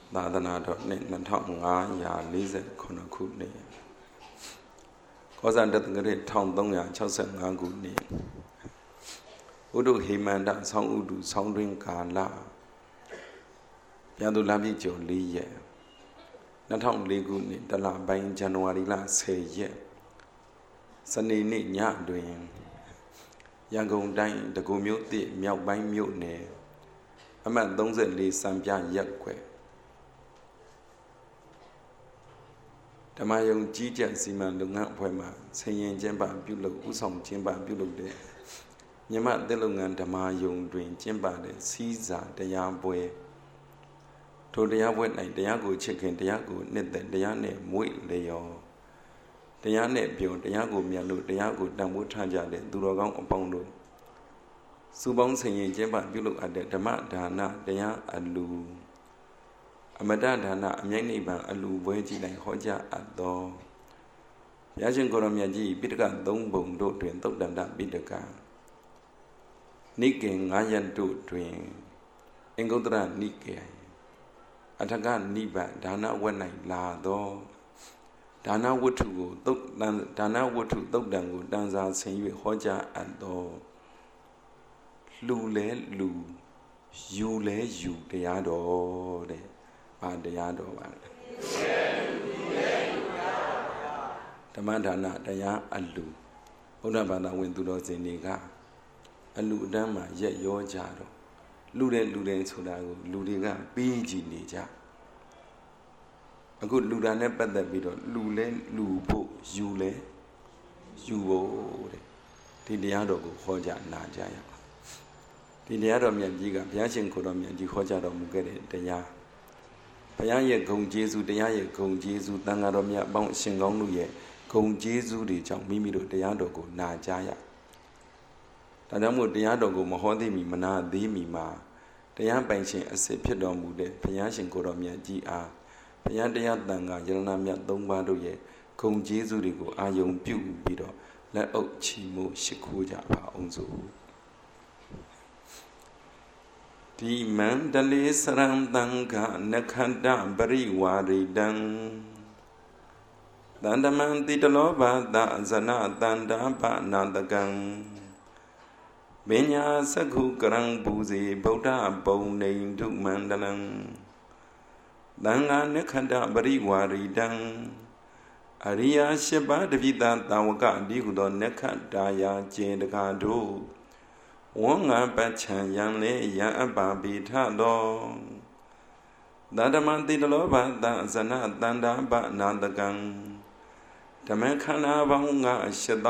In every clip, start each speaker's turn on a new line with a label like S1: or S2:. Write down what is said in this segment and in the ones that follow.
S1: သာသနာတော်နှစ်2549ခုနှစ်ကောဇာတက္ကရာ1365ခုနှစ်ဥဒုဟိမန္တဆောင်းဥဒုဆောင်းတွင်ကာလပြန်သူလပြည့်ကျော်4ရက်2004ခုနှစ်တလပိုင်းဇန်နဝါရီလ10ရက်စနေနေ့ညတွင်ရန်ကုန်တိုင်းတကူမြို့သစ်မြောက်ပိုင်းမြို့နယ်အမှတ်34စံပြရပ်ကွက်ဓမ္မယုံကြီးကြပ်စီမံလုပ်ငန်းအဖွဲ့မှဆင်ရင်ကျင်းပပြုလုပ်ဥဆောင်ကျင်းပပြုလုပ်တဲ့မြမသစ်လုပ်ငန်းဓမ္မယုံတွင်ကျင်းပတဲ့စီးစာတရားပွဲထိုတရားပွဲ၌တရားကိုချစ်ခင်တရားကိုနှစ်သက်တရားနဲ့မွေ့လျော်တရားနဲ့ပြောတရားကိုမြတ်လို့တရားကိုတန်ဖိုးထားကြတဲ့သူတော်ကောင်းအပေါင်းတို့စုပေါင်းဆင်ရင်ကျင်းပပြုလုပ်အပ်တဲ့ဓမ္မဒါနတရားအလူအမတဒါနအမြိုက်နိဗ္ဗာန်အလူပွဲကြီးတိုင်းဟောကြားအပ်သောဘုရားရှင်ကိုရောမြတ်ကြီးပိဋက3ပုံတို့တွင်သုတ်တန္တပိဋကနိကေ9ရပ်တို့တွင်အင်္ဂုတ္တရနိကေအထကနိဗ္ဗာန်ဒါနဝတ်၌လာသောဒါနဝတ္ထုကိုဒါနဝတ္ထုသုတ်တံကိုတန်စာဆင်၍ဟောကြားအပ်သောလူလဲလူယူလဲယူတရားတော်တဲ့ဘာတရားတော်ပါလဲဓမ္မဒါနတရားအလူဘုရားဘာသာဝင်သူတော်စင်တွေကအလူအတန်းမှာရက်ရောကြတော့လူတဲ့ဆိုတာကိုလူတွေကပြီးကြည့်နေကြအခုလူတာနဲ့ပတ်သက်ပြီးတော့လူလဲလူဖို့ယူလဲယူဖို့တဲ့ဒီတရားတော်ကိုဟောကြားနာကြရအောင်ဒီတရားတော်မြတ်ကြီးကဘုရားရှင်ကိုယ်တော်မြတ်ကြီးဟောကြားတော်မူခဲ့တဲ့တရားဘုရားရဲ့ဂုဏ်ကျေးဇူးတရားရဲ့ဂုဏ်ကျေးဇူးသံဃာတော်မြတ်အပေါင်းအရှင်ကောင်းတို့ရဲ့ဂုဏ်ကျေးဇူးတွေကြောင့်မိမိတို့တရားတော်ကိုနာကြရဒါကြောင့်မို့တရားတော်ကိုမဟောသိမီမနာသေးမီမှာတရားပိုင်ရှင်အစစ်ဖြစ်တော်မူတဲ့ဘုရားရှင်ကိုယ်တော်မြတ်ကြီးအားဘုရားတရားသံဃာယရဏမြတ်3ပါးတို့ရဲ့ဂုဏ်ကျေးဇူးတွေကိုအာယုံပြုပြီးတော့လက်အုပ်ချီးမွမ်းရှိခိုးကြပါအောင်စို့ဒီမန္တလေးစရံတံခနခန္တပရိဝါရိတံတန္တမံတိတလောဘသဇနတန္တာပနာတကံပညာစကုကရံပူဇေဗုဒ္ဓပုံနေဒုမန္တလံသံဃာနခန္တပရိဝါရိတံအရိယာ8ပါးတပိတသာဝကဒီဟုသောနခတာယာကျေတကာတို့ဝံငါပတ်ချံယံလေယံအပ္ပပိထသောသတ္တမတိတလောဘသဇနတန္တာပနာတကံဓမ္မခန္ဓာပေါင်းငါ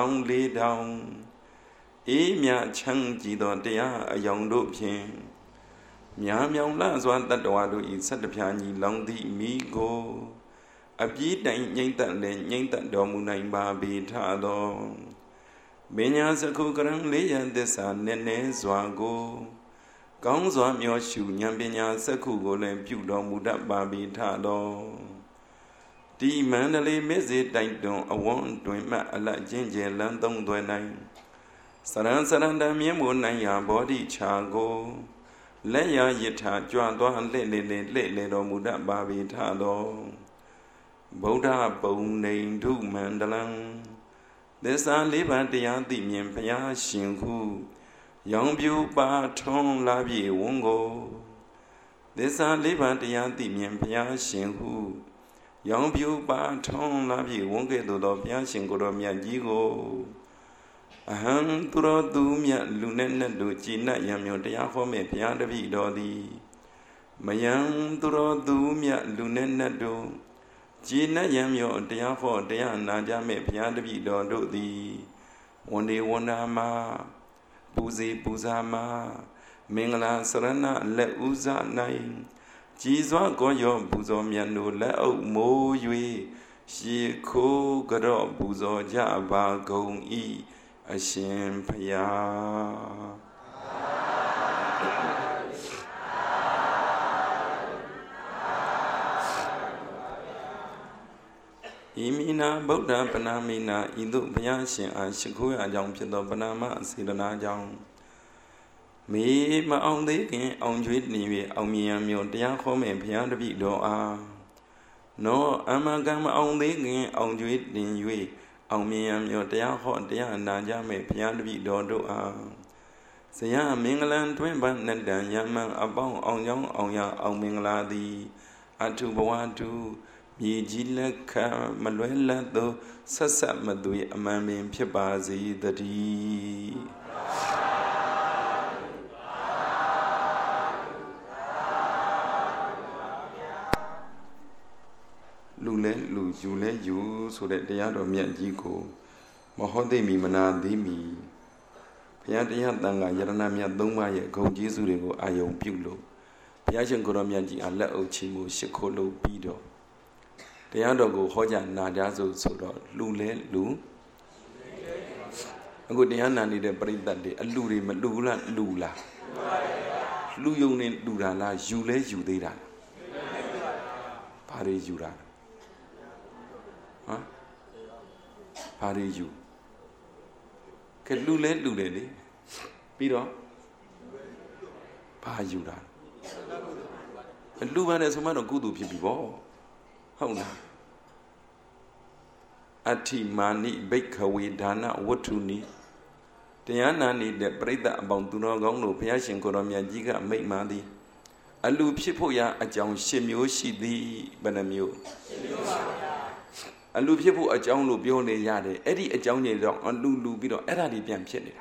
S1: 84,000အေးမြချမ်းကြည်သောတရားအယောင်တို့ဖြင့်မြားမြောင်လှစွာတတ္တဝါတို့ဤ7ဖြာညီလောင်သည့်မိကိုအပြည့်တိုင်ငြိမ့်သက်လည်းငြိမ့်သက်တော်မူနိုင်ပါပေထသောပညာစကုကရံ4ရန်သစ္စာနည်းနည်းစွာကိုကောင်းစွာမျောရှုဉာဏ်ပညာစက္ခုကိုလည်းပြုတော်မူတတ်ပါပေထသောဒီမန္တလေးမြစ်စေတိုက်တွန်အဝန်းတွင်မှအလတ်ချင်းကျယ်လန်းသုံးသွဲနိုင်စရံတမြင်းမို့နိုင်ရာဘောဓိချာကိုလက်ရယထာကြွသွားလှဲ့လေတော်မူတတ်ပါပေထသောဗုဒ္ဓပုံနေဒုမန္တလံသစ္စာ4ပါးတရားသိမြင်ဘုရားရှင်ဟုရောင်ပြူပါထွန်းလာပြေဝန်းကိုသစ္စာ4ပါးတရားသိမြင်ဘုရားရှင်ဟုရောင်ပြူပါထွန်းလာပြေဝန်းကဲ့သို့သောဘုရားရှင်ကိုယ်တော်မြတ်ကြီးကိုအဟံသူတော်သူမြတ်လူနဲ့နတ်တို့ကြည်နတ်ရံမြောတရားဟောမဲ့ဘုရားတပည့်တော်သည်မယံသူတော်သူမြတ်လူနဲ့နတ်တို့ကြည်နတ်ရံမြောတရားဟောတရားနာကြမဲ့ဘုရားတပည့်တော်တို့သည်ဝန်ဒီဝန္ဒာမှာပူဇေပူဇာမှာမင်္ဂလာစရဏလက်ဥဇ၌ကြည်စွာကောရောပူဇော်မြတ်တို့လက်အုပ်မိုး၍ရှေခိုးကြော့ပူဇော်ကြပါကုန်၏အရှင်ဘုရားဣမိနာဗုဒ္ဓပနာမိနာဤသို့ဘုရားရှင်အားရှိခိုးရကြောင်းဖြစ်သောပနာမအစေတနာကြောင့် Me ma on the king on juit ni on me and your dear home and piano beat do ah. No, amagam on the king on juit in you on me and your dear hot dear Naja me piano beat do ah. Say ya Mingland twin ban and dan yaman about on young on ya on Mingla the Atu Boatu. Ye Jilaka Maluela do Sasa Madui Amami Piabazi the D. Lule, Lu, Jule, you, so that the other Miajiko, Mahode mi mana de mi. Piatia Tanga Yaranamia Doma, go Jesu, Ayo Pulo. Piajan Goromiaji, a little chimo, Shikolo Bido. The other go Hoja Nadazo Soda, Lule, Lu. I go the Anna need a break that day, a Luri, Malula, Lula. Luyunin Lula, Jule, Judera. Pari Jura. Huh? Pari Ju. Can Lule, Lule, Piro? Pa Jura. And Luan is a man of good people. How now? Ati mani bake away dana what to need. The Anna need the bread about do not go no Piashin Koromia Giga make money. A lu people ya a John Shimio she the Banamio. A lu people a John Lubione Yade, Eddie a Johnny dog on Lulu Bido, Eddie Pian Pianida.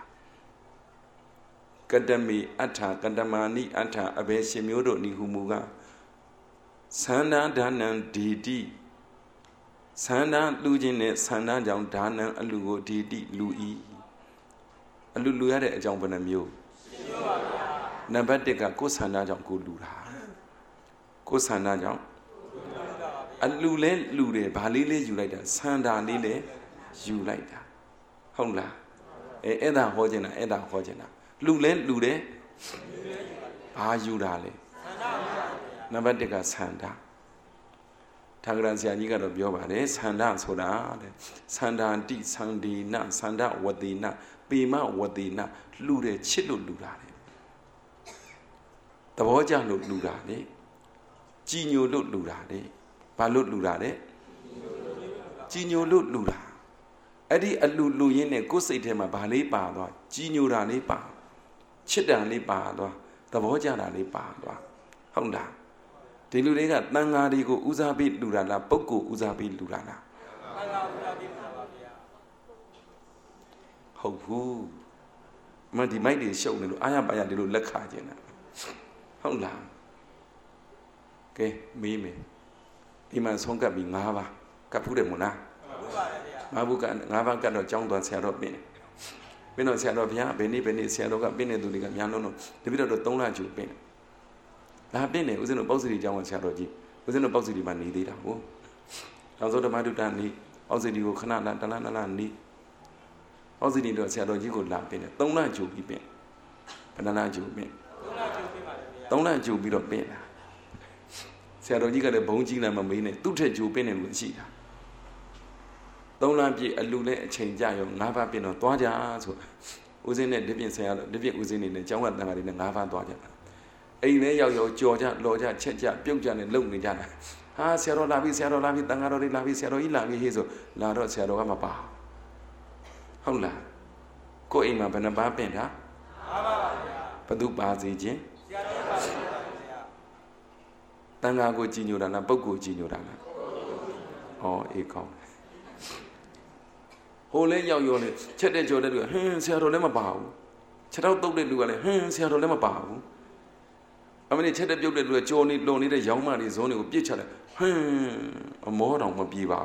S1: Kadami Atta, Kadamani Atta, Abe Shimiodo ni Humuga. Sanda Danan Didi Sanda Lugin, Sanda John Dana, a Lugo Didi, Louis. A Luluade a John Banamio. Nabadega, Kosana John Kudura. Kosana John. A Lule, Lude, Balile, you like that. Sanda Lile, you like that. Honla. Eda Hojena, Eda Hojena. Lule, Lude. Ah, you dale. Nabadega Sanda. Tangransia Niga of Yobade, Sanda Soda, Sanda Di Sandi Na, Sanda Wadina, Bima Wadina, Lude Chilu Ludane. The Voja look Ludane, Gino look Ludane, Balut Ludane, Gino look Luda. Eddie a Luluine, Gositema Bale Baba, Gino Rani Ba, Chidani Baba, the Voja Rani Baba. Honda. The Lulega Nangarigo Uzabi Lurana, Boko Uzabi Lurana. Ho, Madi mighty show, I am by a little Lakajana. How long? Okay, me. Iman Songa being Nava, Capure Mona. Mabuka, Nava got a junk on Sierra Bene. Beno Sierra Pia, Benny, Sierra Bene, Duligamiano, the bit of the Tona Ju Bene. La bene, was in a bossy John Saroji, was in a bossy money. Also the Madutani, also the Canada, Talana, also the Saroji could laugh in it. Don't let you be bent. Banana Jew bent. Don't let you be a bent. Saroji got a bone gina mamine, two take you pen and will see. Don't let you a lule change Jayo, Nava been on Dwaja, was in a different sailor, different was in the Jawan in the Nava Dwaja. A lay Georgia, Loja, Checha, Piljan, and Lung Jana. Ah, Sierra Lavi, Tangaro, Lavi, Sierra, Lavi, Hazel, Laro, Sierra Mapa. Hola. Go in my Benaba Penta. Padu Bazi, Tangago Ginurana, Bogo Ginurana. Oh, Eco. Ole Yayole, Chete Jordan, Sierra Lemabao. Chetal told the Sierra Lemabao. I mean, it's a building with Johnny Lonely, the young man is only with each other. A more on my beaver.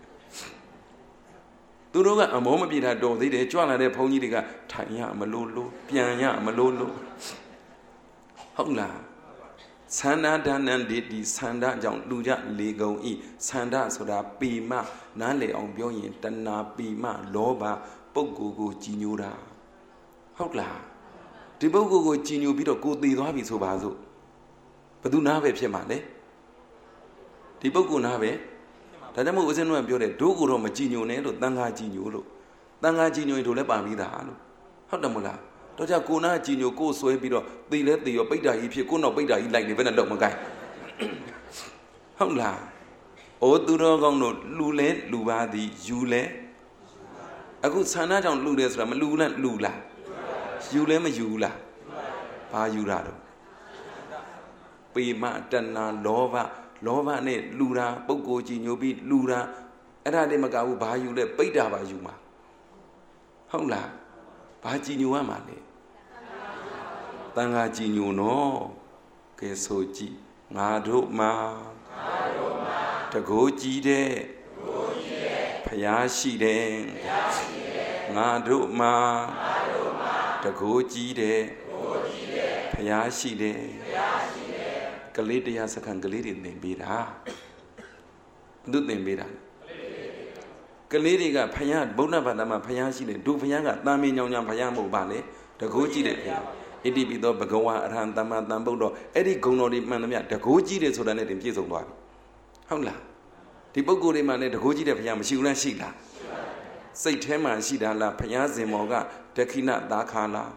S1: Do you know a moment be that door? They join a pony, they got Tanya Malolo, Pianya Malolo. Hola Sanda Dan and did the Sanda John Luja, Lego E, Sanda Soda, Pima, Nale on Bioyin, Tana, Pima, Loba, Bogo, Ginura. Hola The Bogo Ginu bit of good the Rabbit Sobazo. But do not have Piamale. The Bogo Nave. Tadamo was in one building, Dogo Roma Ginu, Tanga Ginu, Tanga Ginu to Lebamida. How the Mula? တော့ကြကိုနာကြည်ညိုကိုဆွဲပြီးတော့တီလဲတီရောပိတ်တာကြီးဖြစ်ကိုနောက်ပိတ်တာကြီးလိုက်နေဘယ်နဲ့တော့မကိုင်းဟုတ်လားအိုးသူတော်ကောင်းတို့လူလဲလူပါသည်ယူလဲအခုဆန္ဒကြောင့်လူတယ်ဆိုတာမလူလားလူလားယူလဲမယူလားဘာယူတာတော့ပေမတဏလောဘနဲ့လူတာပုဂ္ဂိုလ်ကြည်ညိုပြီးလူတာအဲ့ဒါတည်းမကဘူးဘာယူလဲပိတ်တာပါယူမှာဟုတ်လားဘာကြည်ညိုရမှာလဲတန်ခါကြည်ညိုနော်ကဲဆိုကြည့်ငါတို့မှာတကိုးကြီးတဲ့ဖျားရှိတယ်ငါတို့မှာတကိုးကြီးတဲ့ဖျားရှိတယ်ကလေးတရားစခန်းကလေးတွေသင်ပေးတာဘုသူသင်ပေးတာကလေးတွေကဖျားဗုဒ္ဓဘာသာမှာဖျားရှိတယ်ဒုဖျားကတာမင်းညောင်ညောင်ဖျားမဟုတ်ပါလေတကိုးကြီးတဲ့ဖျားဣတိပိသောဘဂဝါအရဟံသမ္မာသမ္ဗုဒ္ဓအဲ့ဒီဂုဏ်တော်တွေမှန်သမျှတကိုးကြီးတယ်ဆိုတာနဲ့တင်ပြည့်စုံသွားပြီဟုတ်လားဒီပုဂ္ဂိုလ်တွေမှာလည်းတကိုးကြီးတဲ့ဘုရားမရှိဘူးလားရှိလားစိတ်ထဲမှာရှိတာလားဘုရားဇင်မောကဒက္ခိဏသာခါလား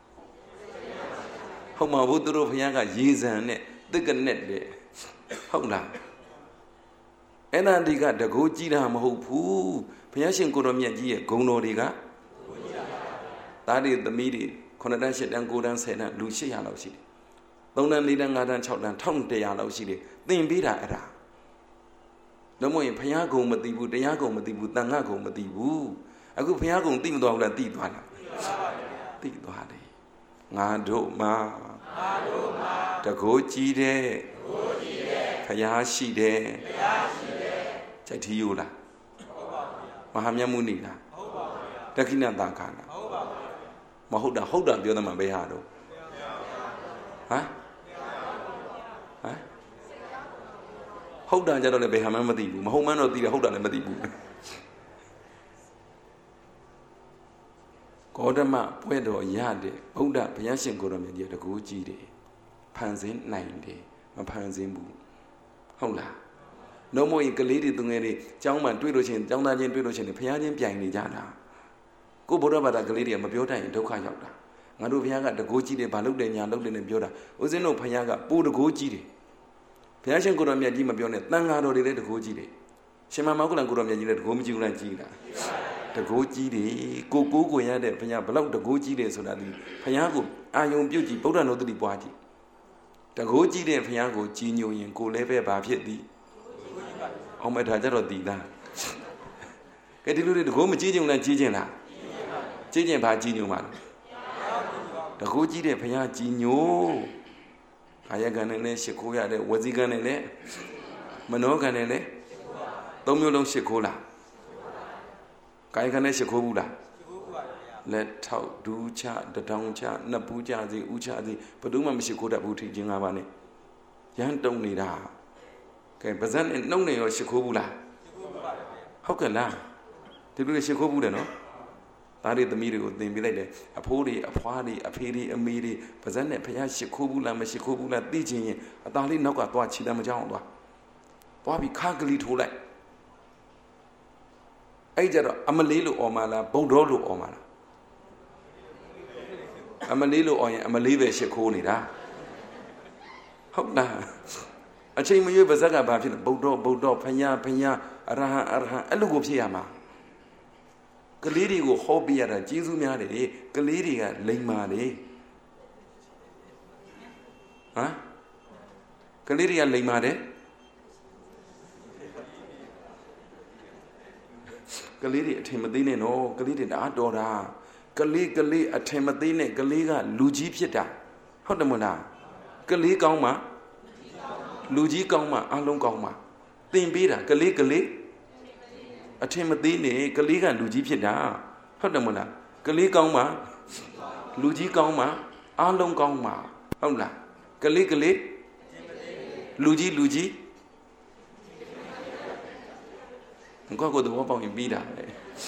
S1: ဟုတ်မှာဘုသူတို့ဘုရားကရေဇံနဲ့သက်ကနဲ့တဲ့ဟုတ်လားအဲ့ဒါဒီကတကိုးကြီးတာမဟုတ်ဘူးဘုရားရှင်ကိုရောမြတ်ကြီးရဲ့ဂုဏ်တော်တွေကသားတွေသမီးတွေ9တန်း10တန်း9တန်း10တန်းလူ800လောက်ရှိတယ်3တန်း4တန်း5တန်း6တန်း1100လောက်ရှိတယ်သင်ပေးတာအဲ့ဒါတော့မဟုတ်ရင်ဘုရားကုံမသိဘူးတရားကုံမသိဘူးတန်ခါကုံမသိဘူးအခုဘုရားကုံသိမသွားဘူးလားသိသွားလားသိသွားတယ်ငါတို့မှာတကိုးကြီးတဲ့ဘုရားရှိတယ်စိတ်ထီးယူလားမဟာမြတ်မုနီလားဒက္ခိဏသာခါလားမဟုတ်တာပြောတယ်မှာဘယ်ဟာတော့ဟမ်ဟုတ်တာကြတော့လည်းဘယ်ဟာမှမသိဘူးမဟုတ်မှန်းတော့သိတယ်ဟုတ်တာလည်းမသိဘူးဂေါတမပွဲတော်ရတဲ့ဗုဒ္ဓဘုရားရှင်ကိုယ်တော်မြတ်ကြီးတကူကြီးတယ်ဖန်ဆင်းနိုင်တယ်မဖန်ဆင်းဘူးဟုတ်လားနှုံးမရင်ကလေးတွေသူငယ်တွေကျောင်းမှာတွေ့လို့ချင်းကျောင်းသားချင်းတွေ့လို့ချင်းဘုရားချင်းပြိုင်နေကြတာကိုဗုဒ္ဓဘာသာကလေးတွေကမပြောတတ်ရင်ဒုက္ခရောက်တာငါတို့ဘုရားကတကူကြီးတယ်ဘာလုပ်တယ်ညာလုပ်တယ်နဲ့ပြောတာဦးဇင်းတို့ဘုရားကပိုးတကူကြီးတယ်ဘုရားရှင်ကိုတော်မြတ်ကြီးမပြောနဲ့တန်ဃာတော်တွေလည်းတကိုးကြီးတယ်ရှင်မမောကလန်ကိုတော်မြတ်ကြီးလည်းတကိုးမကြည့်ဘူးလားကြီးလားတကိုးကြီးတယ်ကိုကိုးကိုရတဲ့ဘုရားဘလောက်တကိုးကြီးတယ်ဆိုတာဒီဘုရားကိုအာယုံပြုတ်ကြည့်ဗုဒ္ဓနုတ္တိပွားကြည့်တကိုးကြီးတဲ့ဘုရားကိုကြီးညိုရင်ကိုလည်းပဲဘာဖြစ်သည်အောင်မထားကြတော့တည်လားကဲဒီလိုတွေတကိုးမကြည့်ကြဘူးလားကြီးခြင်းလားကြီးခြင်းဘာကြီးညိုမှာလဲတကိုးကြီးတဲ့ဘုရားကြီးညိုကာယကံနဲ့လည်းရှ िख ိုးရတယ်ဝစီကံနဲ့လည်းမနောကံနဲ့လည်းသုံးမျိုးလုံးရှ िख ိုးလားကာယကံနဲ့ရှ िख ိုးဘူးလားလက်ထောက်ဒူးချတထောင်ချနှစ်ပူးချစီဥချစီဘယ်သူမှမရှ िख ိုးတတ်ဘူးထီချင်း၅ပါးနဲ့ရမ်းတုံနေတာကဲပါဇက်နဲ့နှုတ်နဲ့ရောရှ िख ိုးဘူးလားဟုတ်ကဲ့လားဒီလိုရှ िख ိုးဘူးတယ်နော်သားတွေသမီးတွေကိုသင်ပေးလိုက်တယ်အဖိုးတွေအဖွားတွေအဖေတွေအမေတွေပါဇက်နဲ့ဖះရှ िख ိုးဘူးလားမရှ िख ိုးဘူးလားသိချင်းရင်အသားလေးနောက်ကသွားခြေတမ်းမကြောက်အောင်သွားပြီးခါကလေးထိုးလိုက်အဲ့ကြတော့အမလေးလို့អော်မလားဘုံတော်လို့អော်မလားအမလေးလို့អော်ရင်အမလေးပဲရှ िख ိုးနေတာဟုတ်လားအချိန်မရွေးပါဇက်ကဘာဖြစ်လဲဘုံတော်ဖះအရဟံအဲ့လိုကိုဖြစ်ရမှာကလေးတွေကိုဟောပြရတာကျေးဇူးများတယ်ကလေးတွေကလိမ်မာတယ်ဟမ်ကလေးတွေကလိမ်မာတယ်ကလေးတွေအထင်မသေးနဲ့နော်ကလေးတွေတအားတော်တာကလေးအထင်မသေးနဲ့ကလေးကလူကြီးဖြစ်တာဟုတ်တယ်မလားကလေးကောင်းမှလူကြီးကောင်းမှအလုံးကောင်းမှသင်ပေးတာကလေးအထင်မသေးနဲ့ကလေးကလူကြီးဖြစ်တာဟုတ်တယ်မလားကလေးကောင်းမှလူကြီးကောင်းမှအားလုံးကောင်းမှဟုတ်လားကလေးလူကြီးကိုတော့ပေါင်းရင်ပြီးတာပဲ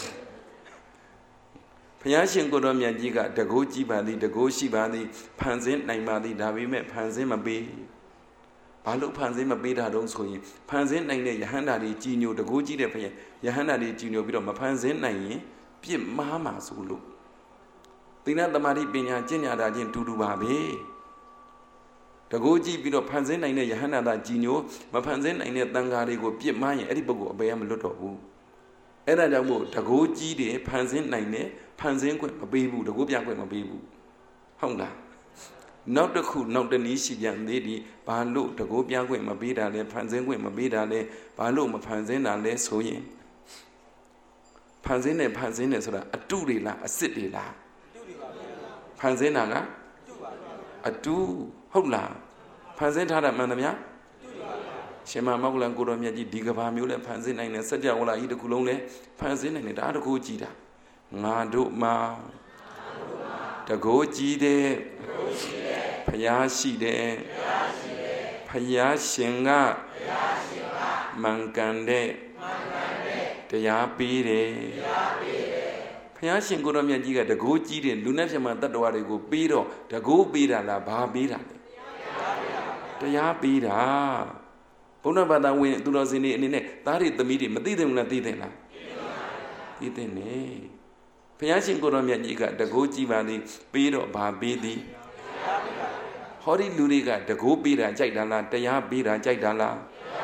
S1: ဘုရားရှင်ကိုတော်မြတ်ကြီးကတကိုးကြည့်ပါသည်တကိုးရှိပါသည်ဖန်ဆင်းနိုင်ပါသည်ဒါပေမဲ့ဖန်ဆင်းမပေးဘာလို့ဖန်ဆင်းမပေးတာတုံးဆိုရင်ဖန်ဆင်းနိုင်တဲ့ယဟန္တာတွေကြီးညိုတကိုးကြည့်တဲ့ဘုရားယဟန္တာတွေကြီးညိုပြီးတော့မဖန်ဆင်းနိုင်ရင်ပြစ်မှားမှာဆိုလို့သီလသမာဓိပညာကျင့်ကြတာချင်းတူတူပါပဲတကူကြည့်ပြီးတော့ဖန်ဆင်းနိုင်တဲ့ယဟန္တာကြည်ညိုမဖန်ဆင်းနိုင်တဲ့တန်ဃာတွေကိုပြစ်မှားရင်အဲ့ဒီပုဂ္ဂိုလ်အပေကမလွတ်တော့ဘူးအဲ့ဒါကြောင့်မို့တကူကြီးတယ်ဖန်ဆင်းနိုင်တယ်ဖန်ဆင်းခွင့်မပေးဘူးတကူပြခွင့်မပေးဘူးဟုတ်လားနောက်တစ်ခုနောက်တနည်းရှိပြန်သေးတယ်ဘာလို့တကူပြခွင့်မပေးတာလဲဖန်ဆင်းခွင့်မပေးတာလဲဘာလို့မဖန်ဆင်းတာလဲဆိုရင်ဖန်ဆင်းတယ်ဆိုတာအတုတွေလားအစစ်တွေလားဖန်ဆင်းတာကအတုဟုတ်လားဖန်ဆင်းထားတာမှန်သမျှရှင်မမောက္ကလန်ကိုတော်မြတ်ကြီးဒီကဘာမျိုးလဲဖန်ဆင်းနိုင်တယ်စัจ java လာကြီးတစ်ခုလုံးလဲဖန်ဆင်းနိုင်တယ်ဒါတကူကြည့်တာငါတို့မှာတကူကြည့်တဲ့ဖျားရှိတယ်ဖျားရှင်ကမှန်ကန်တဲ့တရားပေးတယ်ဘုရားရှင်ကိုတော်မြတ်ကြီးကတကူကြီးတဲ့လူနဲ့ပြမတတ္တဝါတွေကိုပေးတော့တကူပေးတာလားဘာပေးတာလဲတရားပေးတာဘုန်းတော်ဘာသာဝင်သူတော်စင်တွေအနေနဲ့သားတွေသမီးတွေမသိတယ်မလားသိတယ်လားသိတယ်နေဘုရားရှင်ကိုတော်မြတ်ကြီးကတကူကြီးပါသည်ပေးတော့ဘာပေးသည်ဟောဒီလူတွေကတကူပေးတာကြိုက်တာလားတရားပေးတာကြိုက်တာလား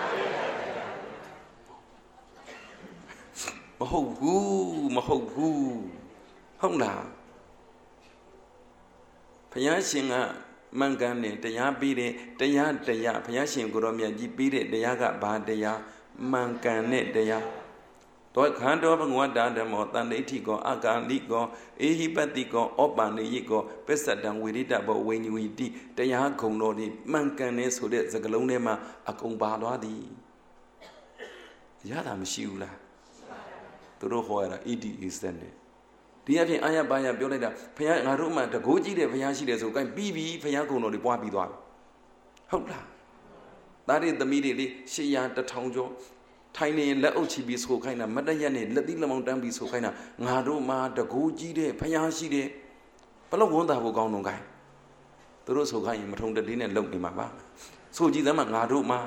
S1: မဟုတ်ဘူးဟုတ်လားဘုရားရှင်ကမှန်ကန်တယ်တရားပေးတယ်တရားဘုရားရှင်ကိုရောမြတ်ကြီးပေးတဲ့တရားကဘာတရားမှန်ကန်တဲ့တရားတောခန္တောဘဂဝတ္တဓမ္မောတန်ဋိဋ္ဌိကောအကာလိကောအေဟိပတ္တိကောဩပန္နိယိကောပစ္စတံဝိရိတဘောဝိညဝိတိတရားဂုံတော်ဒီမှန်ကန်တယ်ဆိုတဲ့စကားလုံးထဲမှာအကုန်ပါသွားသည်ရတာမရှိဘူးလားသူတို့ဟောရတာ ED is that ဒီအပြင်အာရပါရပြောလိုက်တာဘုရားငါတို့မှတကိုးကြီးတဲ့ဘုရားရှိတယ်ဆိုကိုင်းပြီးပြီဘုရားကုံတော်တွေပွားပြီးသွားပြီဟုတ်လားသားတွေသမီးတွေလေ800 1000ကျော်ထိုင်နေလက်အုပ်ချပြီးဆိုခိုင်းတာမတရက်နဲ့လက်သီးလက်မောင်းတန်းပြီးဆိုခိုင်းတာငါတို့မှတကိုးကြီးတဲ့ဘုရားရှိတယ်ဘလို့ဝန်တာဖို့ကောင်းတော့ကိုင်းသူတို့ဆိုခိုင်းရင်မထုံတတိနဲ့လုံနေမှာပါဆိုကြည့်သမ်းငါတို့မှ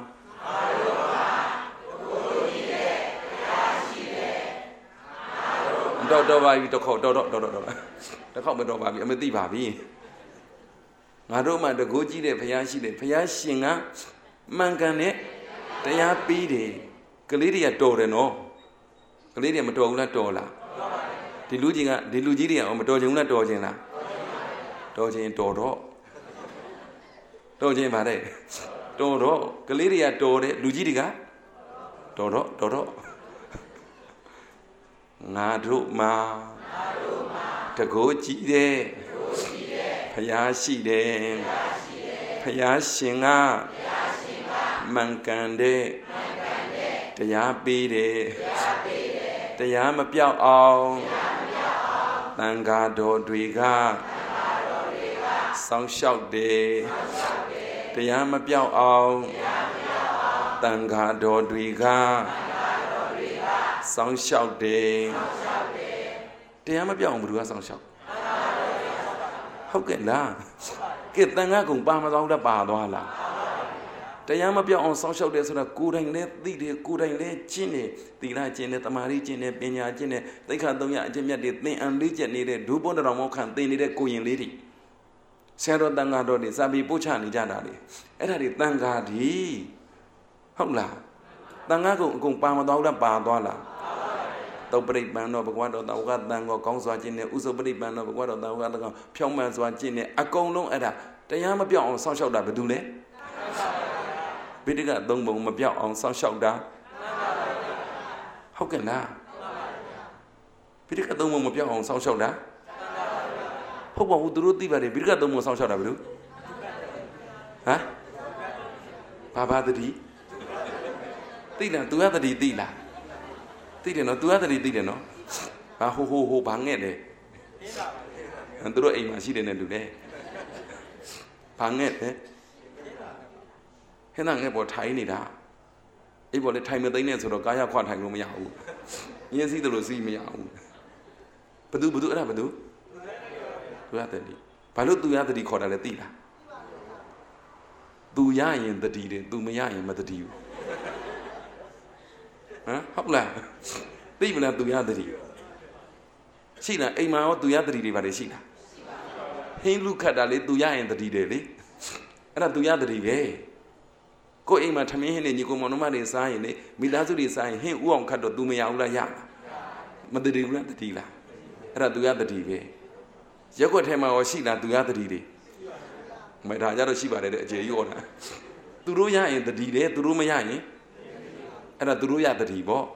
S1: တော်ပါပြီတခေါက်တော်တခေါက်မတော်ပါပြီအမသိပါပြီငါတို့မှတကူကြီးတဲ့ဘုရားရှိတယ်ဘုရားရှင်ကမှန်ကန်တဲ့တရားပေးတယ်ကလေးတွေကတော်တယ်နော်ကလေးတွေမတော်ဘူးလားတော်လားဒီလူကြီးတွေကမတော်ချင်ဘူးလားတော်ချင်လားတော်ချင်တော်ချင်ပါတဲ့တော်တော့ကလေးတွေကတော်တယ်လူကြီးတွေကတော်တော့ငါတို့မှာတကိုးကြည့်တဲ့ဘုရားရှိတယ်ဘုရားရှင်ကမှန်ကန်တဲ့တရားပေးတယ်တရားမပြောက်အောင်သံဃာတော်တွေကစောင့်ရှောက်တယ်တရားမပြောက်အောင်သံဃာတော်တွေကစောင့်ရှောက်တယ်တရားမပြောင်းဘူးသူကစောင့်ရှောက်ဟုတ်ကဲ့လားကဲတန်ခါကုံပါမသွားဘူးလားပါသွားလားတရားမပြောင်းအောင်စောင့်ရှောက်တယ်ဆိုတာကိုယ်တိုင်လည်းသိတယ်ကိုယ်တိုင်လည်းကျင့်တယ်သီလကျင့်တယ်တမာရီကျင့်တယ်ပညာကျင့်တယ်သိက္ခာ300အကျင့်မြတ်တွေသင်အံလေးကျက်နေတဲ့ဒုဘုဒ္ဓတော်မောခံသင်နေတဲ့ကိုရင်လေးတွေဆရာတော်တန်ခါတော်တွေစာပေပို့ချနေကြတာလေအဲ့ဒါတွေတန်ခါဒီဟုတ်လားတန်ခါကုံအကုန်ပါမသွားဘူးလားပါသွားလားတုတ်ပရိပန်တော်ဘဂဝါတော်တာဝကတန်ကိုကောင်းစွာကျင့်တယ်ဥစ္စာပရိပန်တော်ဘဂဝါတော်တာဝကတကောင်ဖြောင်းမှန်စွာကျင့်တယ်အကုန်လုံးအဲ့ဒါတရားမပြောင်းအောင်စောင့်ရှောက်တာဘယ်သူလဲဘိဓိကသုံးပုံမပြောင်းအောင်စောင့်ရှောက်တာဟုတ်ကဲ့လားဘိဓိကသုံးပုံမပြောင်းအောင်စောင့်ရှောက်တာဟုတ်ပါဘူးသူတို့သိပါတယ်ဘိဓိကသုံးပုံစောင့်ရှောက်တာဘယ်လိုဘာတတိသိလားသူကတတိသိလားသိတယ်နော် तू ကတည်းသိတယ်နော်ဘာဟိုဘာငဲ့တယ်သူတို့အိမ်မှာရှိတယ်နဲ့တူတယ်ဘာငဲ့တယ်ဟဲ့နာငဲ့ပေါ်ထိုင်နေတာအိမ်ပေါ်လေထိုင်မသိနဲ့ဆိုတော့ကာယခွထိုင်လို့မရဘူးရင်းစည်းတယ်လို့စီးမရဘူးဘသူအဲ့ဒါဘသူသူရတည်းဘာလို့ तू ရတည်းခေါ်တာလဲသိလား तू ရရင်တည်းတယ် तू မရရင်မတည်းဘူးဟုတ်လားသိမလားသူရတည်းရှိလားအိမ်မှာရောသူရတည်းတွေပါလေရှိလား hင်းလူခတ်တာလေသူရရင်တတိတယ်လေအဲ့ဒါသူရတတိပဲကိုယ်အိမ်မှာထမင်းဟင်းနေညီကိုမောင်နှမတွေစားရင်လေမိသားစုတွေစားရင်ဟင်းဥအောင်ခတ်တော့သူမရဘူးလားရလားမတတိဘူးလားတတိလားအဲ့ဒါသူရတတိပဲရက်ွက်ထဲမှာရောရှိလားသူရတတိတွေမဒါကြတော့ရှိပါတယ်တဲ့အခြေရောတာသူတို့ရရင်တတိတယ်သူတို့မရရင်အဲ့ဒါသူတို့ရတတိပေါ့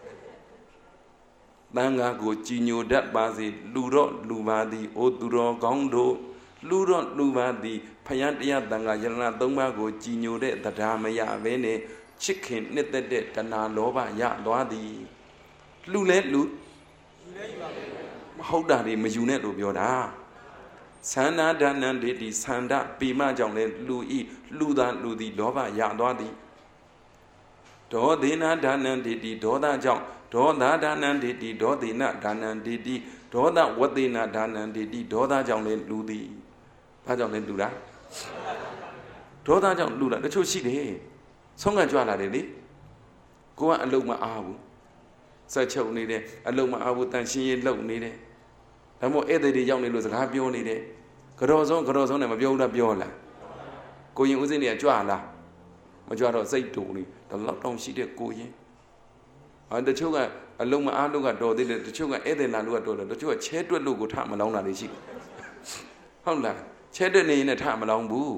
S1: တန်ခါကိုကြည်ညိုတတ်ပါစေလူတော့လူပါသည်အိုသူတော်ကောင်းတို့လူတော့လူပါသည်ဖယားတရားတန်ခါယရဏ၃ပါးကိုကြည်ညိုတဲ့တရားမရဘဲနဲ့ချစ်ခင်နှစ်သက်တဲ့တဏှာလောဘရသွားသည်လူလဲလူမဟုတ်တာတွေမယူနဲ့လို့ပြောတာသန္နာဒါနံဒေတိသန္ဒပေမကြောင့်လဲလူဤလူသာလူသည်လောဘရသွားသည်ဒေါသေနာဒါနံဒေတိဒေါသကြောင့်ဒေါသဒါနံဒေတိဒေါသေနဒါနံဒေတိဒေါသဝသေနဒါနံဒေတိဒေါသကြောင့်လဲလူသည်ဘာကြောင့်လဲလူလားဒေါသကြောင့်လူလားတချို့ရှိတယ်ဆုံးကကြွလာတယ်လေကိုကအလုံးမအားဘူးစက်ချုပ်နေတယ်အလုံးမအားဘူးတန်ရှင်းရေးလုပ်နေတယ်ဒါမို့ဧည့်သည်တွေရောက်နေလို့စကားပြောနေတယ်ကြော်ဆုံးနဲ့မပြောဘူးလားပြောလားကိုရင်ဦးစင်းတွေကကြွလားမကြွတော့စိတ်တူနေတော့လောက်တောင်ရှိတဲ့ကိုရင်တချို့ကအလုံးမအားလို့ကတော်သေးတယ်တချို့ကဧည့်သည်လာလို့ကတော်တယ်တချို့ကချဲတွက်လို့ကိုထမလောင်းတာတွေရှိတယ်ဟုတ်လားချဲတွက်နေရင်လည်းထမလောင်းဘူး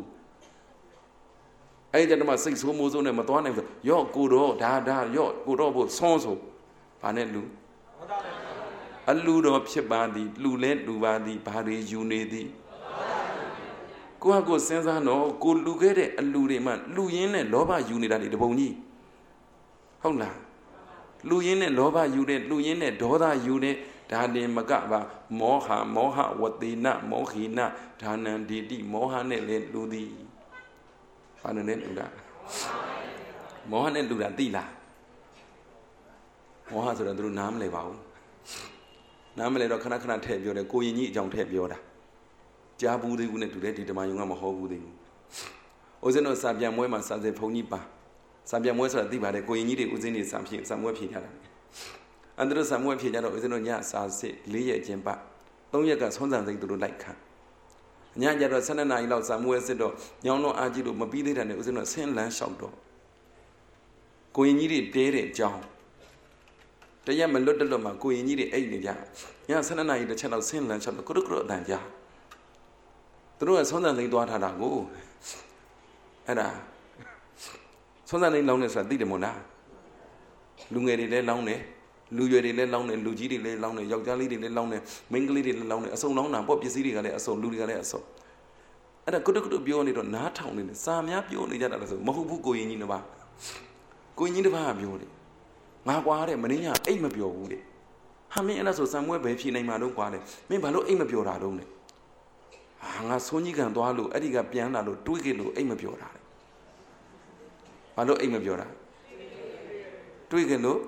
S1: အဲ့ဒီတည်းမှာစိတ်ဆိုးမိုးဆိုးနဲ့မသွားနိုင်ဘူးရော့ကိုတော့ဒါရော့ကိုတော့ဖို့ဆွန်းဆိုဘာနဲ့လူအလူတော်ဖြစ်ပါသည်လူလဲလူပါသည်ဘာတွေယူနေသည်ကိုယ့်ဟာကိုယ်စဉ်းစားတော့ကိုလူခဲ့တဲ့အလူတွေမှလူရင်းနဲ့လောဘယူနေတာတွေတပုံကြီးဟုတ်လားလူရင်းနဲ့လောဘယူတဲ့လူရင်းနဲ့ဒေါသယူတဲ့ဒါတင်မကပါမောဟဝတိနမောဟိနဒါနံဒီတိမောဟနဲ့လည်းလူသည်ဘာနဲ့လဲလူတာမောဟနဲ့လူတာသိလားမောဟဆိုတော့သူတို့နားမလဲပါဘူးနားမလဲတော့ခဏခဏထည့်ပြောတယ်ကိုရင်ကြီးအကြောင်းထည့်ပြောတာကြားဘူးသေးဘူးနဲ့တူတယ်ဒီဓမ္မယုံကမဟုတ်ဘူးသေးဘူးဦးဇင်းတို့စာပြန်မွဲမှာစာစစ်ဘုံကြီးပါစာပြန်မွဲဆိုတာသိပါတယ်ကိုရင်ကြီးတွေဦးဇင်းတွေစာမွဲဖြေကြတာအန်တရစာမွဲဖြေကြတော့ဦးဇင်းတို့ညစာစစ်4ရက်ချင်းပါ3ရက်ကဆုံးစံစိတ်သူတို့လိုက်ခံညကြတော့12နာရီလောက်စာမွဲစစ်တော့ညောင်းတော့အားကြီးလို့မပြီးသေးတယ်နဲ့ဦးဇင်းတို့ဆင်းလန်းလျှောက်တော့ကိုရင်ကြီးတွေတဲတဲ့အကြောင်းတရက်မလွတ်တလွတ်မှာကိုရင်ကြီးတွေအိတ်နေကြည12နာရီတစ်ချက်လောက်ဆင်းလန်းလျှောက်တော့ကုတ်အတန်ကြားသူတို့ကဆုံးစံစိတ်သွားထားတာကိုအဲ့ဒါဆုံးစံစိတ်လောင်းနေဆိုတာသိတယ်မို့လားလူငယ်တွေလည်းလောင်းတယ်လူရွယ်တွေလည်းလောင်းတယ်လူကြီးတွေလည်းလောင်းတယ်ယောက်ျားလေးတွေလည်းလောင်းတယ်မိန်းကလေးတွေလည်းလောင်းတယ်အစုံလောင်းတာပေါ့ပစ္စည်းတွေကလည်းအစုံလူတွေကလည်းအစုံအဲ့ဒါကုတ်ပြောနေတော့နားထောင်နေတယ်စာများပြောနေကြတာလို့ဆိုမဟုတ်ဘူးကိုရင်ကြီးတစ်ပါးကိုရင်ကြီးတစ်ပါးကပြောတယ်ငါကွာတဲ့မင်းညာအိတ်မပြောဘူးတဲ့ဟာမင်းအဲ့ဒါဆိုစံမွဲပဲဖြေနိုင်မှာတော့ကွာတဲ့မင်းဘာလို့အိတ်မပြောတာတော့လဲဟာငါဆုံးကြီးကန်သွားလို့အဲ့ဒီကပြန်လာလို့တွေးကြလို့အိတ်မပြောတာတဲ့ဘာလို့အိတ်မပြောတာတွေးကြလို့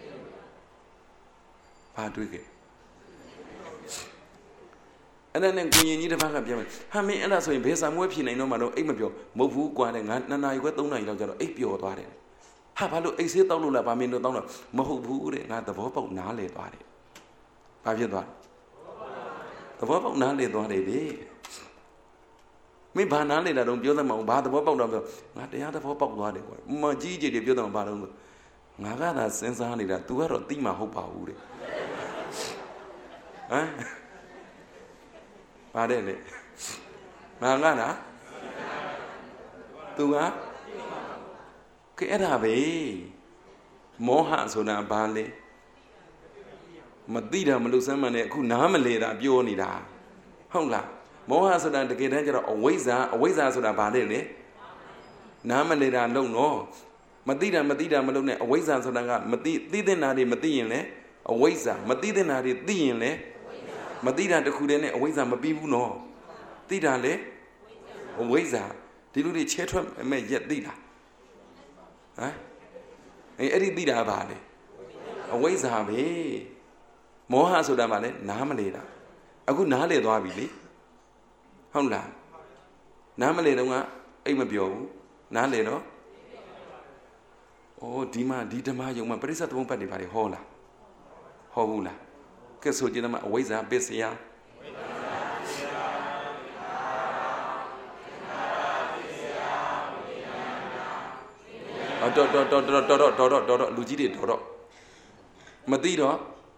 S1: ဘာတွေးကြအဲ့ဒါနဲ့ကိုရင်ကြီးတစ်ပါးကပြန်မယ်ဟာမင်းအဲ့ဒါဆိုရင်ဘယ်စံမွဲဖြေနိုင်တော့မှတော့အိတ်မပြောမဟုတ်ဘူးကွာတဲ့ငါ2နာရီခွဲ3နာရီလောက်ကျတော့အိတ်ပြောသွားတယ်ဟာဘာလို့အိတ်ဆေးတောက်လို့လားဗာမင်းတို့တောက်လို့မဟုတ်ဘူးတဲ့ငါသဘောပေါက်နားလေသွားတယ်ဘာဖြစ်သွားသဘောပေါက်နားလေသွားတယ်လေမင်းဘာနားလေတာတော့ပြောသမှာဘာသဘောပေါက်တော့ငါတရားသဘောပေါက်သွားတယ်ကွာမကြီးကြီးတွေပြောတယ်ဘာတော့ငါကသာစဉ်းစားနေတာ तू ကတော့သိမှာဟုတ်ပါဘူးတဲ့ဟမ်ပါတယ်လေငါကလား तू ကကဲအဲ့ဒါပဲမောဟဆိုတာဘာလဲမသိတာမလို့စမ်းမှန်းနဲ့အခုနားမလဲတာပြောနေတာဟုတ်လားမောဟဆိုတာတကယ်တမ်းကျတော့အဝိဇ္ဇာဆိုတာဘာလဲလေနားမလဲတာလုံးတော့မသိတာမလုံးနဲ့အဝိဇ္ဇာဆိုတာကမသိတဲ့နာတွေမသိရင်လေအဝိဇ္ဇာမသိတဲ့နာတွေသိရင်လေမသိတာတခုတည်းနဲ့အဝိဇ္ဇာမပြီးဘူးနော်သိတာလေအဝိဇ္ဇာဒီလိုတွေချဲထွက်မဲ့ရက်သိလားဟမ်အဲ့ဒီသိတာပါလေအဝိဇ္ဇာပဲမောဟဆိုတာပါလေနားမလဲတာအခုနားလေသွားပြီလေဟုတ်လားနားမလဲတော့ကအိတ်မပြောဘူးနားလေတော့ဩဒီမှာဒီဓမ္မယုံမှာပရိစ္ဆေသမုပ္ပါဒ်တွေပါလေဟောလားဟောဘူးလားကဲဆိုကြည့်တယ်မှာအဝိဇ္ဇာပစ္စယလူကြီးတွေတော်မသိတော့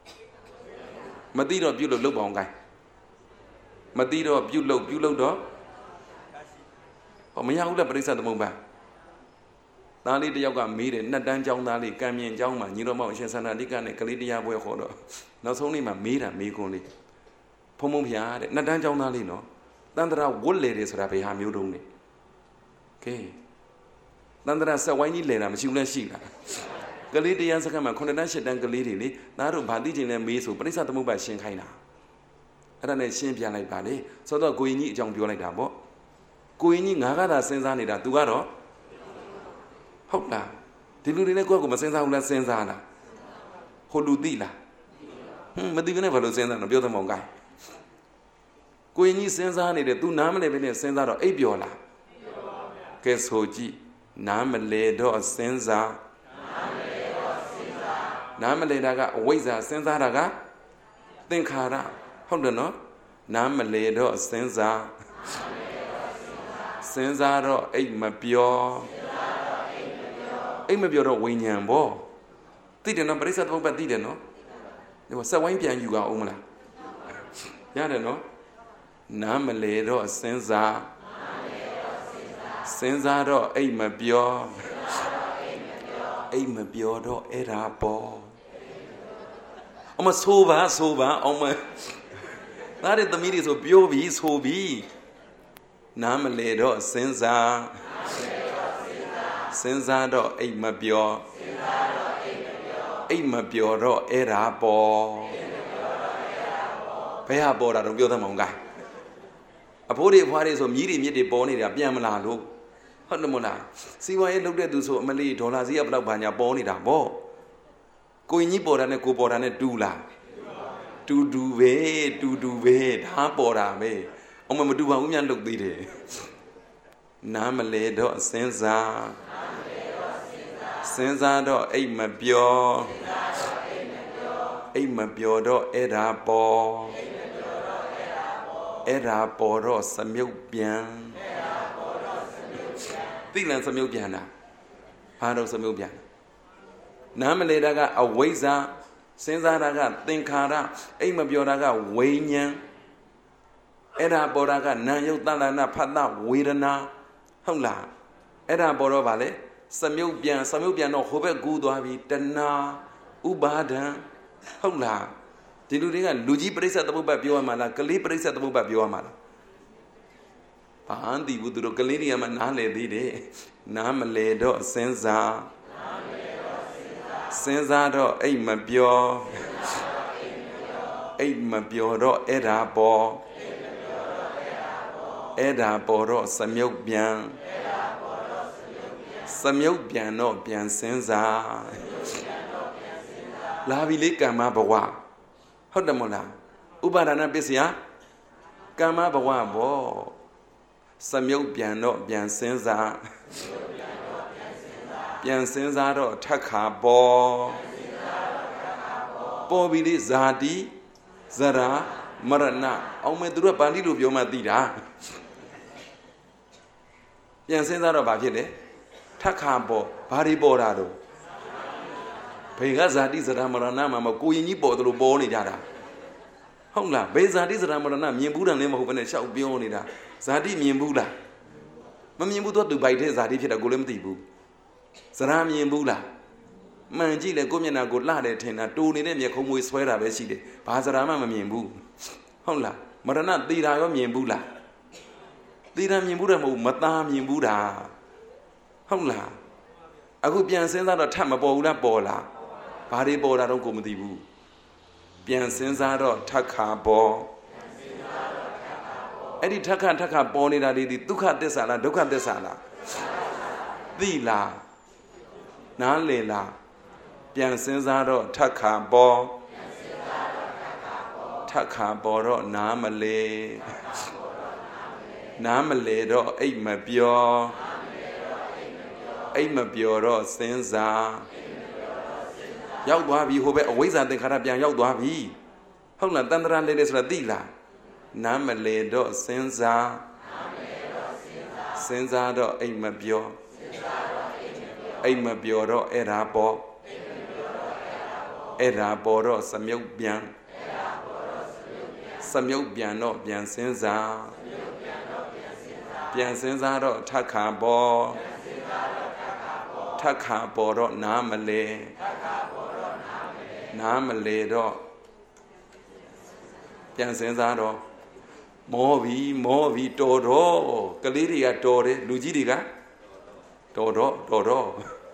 S1: ပြုတ်လို့ပေါင်းကိုင်းမသိတော့ပြုတ်လို့တော့မရဘူးလားပရိစ္ဆေသမုပ္ပါသားလေးတယောက်ကမေးတယ်နှစ်တန်းကျောင်းသားလေးကံမြင့်ကျောင်းမှာညီတော်မောင်အရှင်သန္တာလိကနဲ့ကလေးတရားပွဲခေါ်တော့နောက်ဆုံးနေ့မှာမေးတာမေးခွန်းလေးဖုံဖုံဖျားတဲ့နှစ်တန်းကျောင်းသားလေးနော်တန်တရာဝတ်လေတယ်ဆိုတာဘယ်ဟာမျိုးတုံးလဲကဲတန်တရာဆက်ဝိုင်းကြီးလေတာမရှိဘူးလဲရှိလားကလေးတရားစခန်းမှာ9တန်း10တန်းကလေးတွေလေသားတို့ဘာသိချင်လဲမေးဆိုပရိစ္ဆေသမုပ္ပါရှင်းခိုင်းတာအဲ့ဒါနဲ့ရှင်းပြလိုက်ပါလေဆိုတော့ကိုရင်ကြီးအကြောင်းပြောလိုက်တာပေါ့ကိုရင်ကြီးငါကသာစဉ်းစားနေတာ तू ကတော့ဟုတ်လားဒီလူတွေလည်းကိုယ့်ကိုမစဉ်းစားဘူးလားစဉ်းစားလားဟိုလူသိလားမသိဘဲနဲ့ဘာလို့စဉ်းစားတော့ပြောသမောင်ကိုင်းကိုရင်ကြီးစဉ်းစားနေတယ် तू နားမလဲဘဲနဲ့စဉ်းစားတော့အိပ်ပျော်လားကဲဆိုကြည့်နားမလဲတော့စဉ်းစားနားမလဲတာကအဝိဇ္ဇာစဉ်းစားတာကသင်္ခါရဟုတ်တယ်နော်နားမလဲတော့စဉ်းစားစဉ်းစားတော့အိပ်မပျော်အိမ်မပြောတော့ဝိညာဉ်ပေါ့သိတယ်နော်ပရိစ္ဆေသမုပ္ပါသိတယ်နော်ဒီကဆက်ဝိုင်းပြန်ယူကြအောင်မလားရတယ်နော်နားမလဲတော့စဉ်းစားစဉ်းစားတော့အိမ်မပြောအိမ်မပြောတော့အဲ့ဒါပေါ့အမဆိုးပါအောင်မဒါတဲ့သမီးတွေဆိုပြောပြီးဆိုပြီးနားမလဲတော့စဉ်းစားစဉ်းစားတော့အိမ်မပြောအိမ်မပြောတော့အဲ့ဒါပေါ့ဘယ်ဟာပေါ်တာတော့ပြောသမောင်ကအဖိုးတွေအဖွားတွေဆိုမြည်တွေမြစ်တွေပေါ်နေတာပြန်မလာလို့ဟုတ်တယ်မို့လားစီဝါရေးလုပ်တဲ့သူဆိုအမလီဒေါ်လာစီးရဘလောက်ဘာညာပေါ်နေတာပေါ့ကိုရင်ကြီးပေါ်တာနဲ့ကိုပေါ်တာနဲ့တူလားတူပဲဒါပေါ်တာပဲအောင်မတူပါဘူးများလုပ်သေးတယ်နားမလဲတော့စဉ်းစားတော့အိမ်မပြောအိမ်မပြောတော့အဲ့ဒါပေါ်အဲ့ဒါပေါ်တော့စမြုပ်ပြန်သိလန်စမြုပ်ပြန်တာဘာတော့စမြုပ်ပြန်နားမလဲတာကအဝိဇ္ဇာစဉ်းစားတာကသင်္ခါရအိမ်မပြောတာကဝိညာဉ်အဲ့ဒါပေါ်တာကနာယုတ်တလနာဖတ်တဝေဒနာဟုတ်လားအဲ့ဒါပေါ်တော့ဗာလေစမြုပ်ပြန်တော့ဟိုဘက်ကူးသွားပြီတဏှာဥပါဒံဟုတ်လားဒီလူတွေကလူကြီးပရိစ္ဆေသမုပ္ပါပြောရမှာလားကလေးပရိစ္ဆေသမုပ္ပါပြောရမှာလားဘာမှမသိဘူးသူတို့ကလေးတွေကမှနားလည်သေးတယ်နားမလဲတော့စဉ်းစားတော့အိမ်မပြောအိမ်မပြောတော့အဲ့ဒါပေါ်အဲ့ဒါပေါ်တော့စမြုပ်ပြန်စမြုပ်ပြန်တော့ပြန်စဉ်းစားလာပြီလေကမ္မဘဝဟုတ်တယ်မို့လားဥပါဒနာပစ္စယကမ္မဘဝဘောစမြုပ်ပြန်တော့ပြန်စဉ်းစားပြန်စဉ်းစားတော့ထက်ခါပေါ်ပြီလေဇာတိဇရာမရဏအောင်မဲ့သူတို့ပါဠိလိုပြောမှသိတာပြန်စဉ်းစားတော့ဘာဖြစ်လဲထက်ခါပေါ်ဘာတွေပေါ်တာတော့ဘေကဇာတိဇရာမရဏမှာမကိုရင်ကြီးပေါ်သလိုပေါ်နေကြတာဟုတ်လားဘေဇာတိဇရာမရဏမြင်ဘူးတယ်လည်းမဟုတ်ဘဲနဲ့ရှောက်ပြောနေတာဇာတိမြင်ဘူးလားမမြင်ဘူးတော့သူဘိုက်တဲ့ဇာတိဖြစ်တာကိုလည်းမသိဘူးဇရာမြင်ဘူးလားမှန်ကြည့်လေကိုမျက်နှာကိုလှတယ်ထင်တာတူနေတဲ့မျက်ခုံးမွေးဆွဲတာပဲရှိတယ်ဘာဇရာမှမမြင်ဘူးဟုတ်လားမရဏသေတာရောမြင်ဘူးလားသေတာမြင်ဘူးတယ်မဟုတ်မသားမြင်ဘူးတာဟုတ်လားအခုပြန်စဉ်းစားတော့ထပ်မပေါ်ဘူးလားပေါ်လားဘာတွေပေါ်တာတော့ကိုမသိဘူးပြန်စဉ်းစားတော့ထက်ခါပေါ်အဲ့ဒီထက်ခါပေါ်နေတာဒီဒုက္ခသစ္စာလားဒုက္ခသစ္စာလားသိလားနားလည်လားပြန်စဉ်းစားတော့ထက်ခါပေါ်ထက်ခါပေါ်တော့နားမလဲတော့အိမ်မပြောအိမ်မပြောတော့စဉ်းစားရောက်သွားပြီဟိုဘက်အဝိဇ္ဇာသင်္ခါရပြန်ရောက်သွားပြီဟုတ်လားတန္တရာလေးဆိုတာသိလားနားမလဲတော့စဉ်းစားတော့အိမ်မပြောအိမ်မပြောတော့အဲ့ဒါပေါ်အဲ့ဒါပေါ်တော့စမြုပ်ပြန်စမြုပ်ပြန်တော့ပြန်စင်းစားပြန်စင်းစားတော့ထက်ခါပေါ်ထက်ခါပေါ်တော့နားမလဲနားမလဲတော့ပြန်စင်းစားတော့မောပြီတော်တော့ကလေးတွေကတော်တယ်လူကြီးတွေကတော်တော့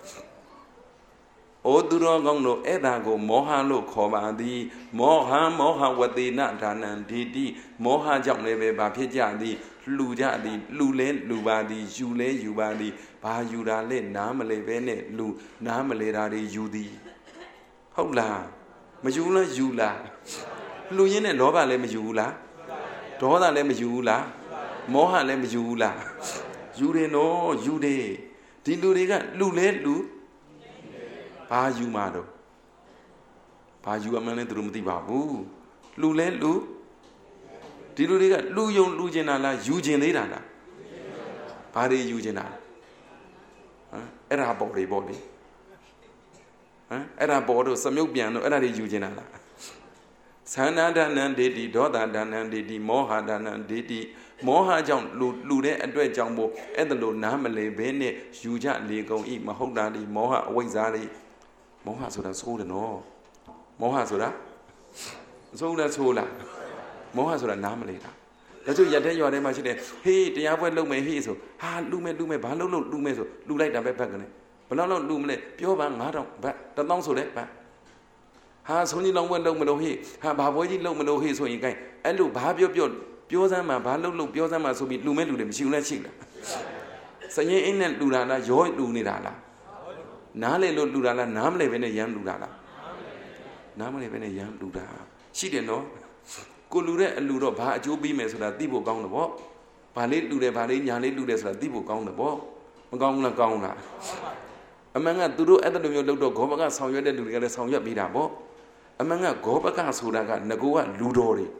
S1: ဩသူတော်ကောင်းတို့အဲ့ဒါကိုမောဟလို့ခေါ်ပါသည်မောဟဝတိနဒါနံဒီတိမောဟကြောင့်လည်းပဲဘာဖြစ်ကြသည်လှူကြသည်လှူလဲလှူပါသည်ယူလဲယူပါသည်ဘာယူတာလဲနားမလဲပဲနဲ့လူနားမလဲတာတွေယူသည်ဟုတ်လားမယူလားယူလားလှူရင်းနဲ့လောဘလည်းမယူဘူးလားဒေါသလည်းမယူဘူးလားမောဟလည်းမယူဘူးလားယူတယ်နော်ယူတယ်ဒီလူတွေကလှူလဲလှူဘာယူမှာတော့ဘာယူအမှန်းလဲသူတို့မသိပါဘူးလှူလဲလှူဒီလူတွေကလှူယုံလှူကျင်တာလားယူကျင်သေးတာလားဘာတွေယူကျင်တာဟမ်အဲ့ဒါပေါ်တွေပေါ့လေဟမ်အဲ့ဒါပေါ်တော့စမြုပ်ပြန်တော့အဲ့ဒါတွေယူကျင်တာလားသန္တာဒါနံဒေတိဒေါသဒါနံဒေတိမောဟဒါနံဒေတိမောဟကြောင့်လူတဲ့အတွက်ကြောင့်မို့အဲ့ဒါလို့နားမလဲဘဲနဲ့ယူကြလေကုန်ဤမဟုတ်တာဒီမောဟအဝိဇ္ဇာတွေမောဟဆိုတာဆိုးတယ်နော်မောဟဆိုတာဆိုးလားဆိုးလားမောဟဆိုတာနားမလဲတာဒါဆိုရတဲ့ရွာထဲမှာရှိတယ်ဟေးတရားပွဲလုပ်မယ်ဟေးဆိုဟာလူမယ်ဘာလုပ်လူမယ်ဆိုလူလိုက်တာပဲဘက်ကနေဘယ်လောက်လူမလဲပြောပါ9000ဘတ်1000ဆိုတဲ့ဘတ်ဟာဆုံးကြီးလောင်းပွဲလုပ်မလို့ဟေးဟာဘာပွဲကြီးလုပ်မလို့ဟေးဆိုရင် gain အဲ့လိုဘာပြောစမ်းမှာဘာလုပ်ပြောစမ်းမှာဆိုပြီးလူမဲ့လူတွေမရှိဘူးလားရှိလားစရင်အင်းနဲ့လူတာလားရောလူနေတာလားနားလေလို့လူတာလားနားမလဲပဲနဲ့ရမ်းလူတာလားနားမလဲပဲနဲ့ရမ်းလူတာရှိတယ်နော်ကိုလူတဲ့အလူတော့ဘာအကျိုးပေးမယ်ဆိုတာသိဖို့ကောင်းတယ်ဗောဘာလေးလူတယ်ဘာလေးညာလေးလူတယ်ဆိုတာသိဖို့ကောင်းတယ်ဗောမကောင်းဘူးလားကောင်းလားအမှန်ကသူတို့အဲ့လိုမျိုးလုပ်တော့ဂောဘကဆောင်ရွက်တဲ့လူတွေကလည်းဆောင်ရွက်ပေးတာဗောအမှန်ကဂောဘကဆိုတာကငကိုကလူတော်တွေ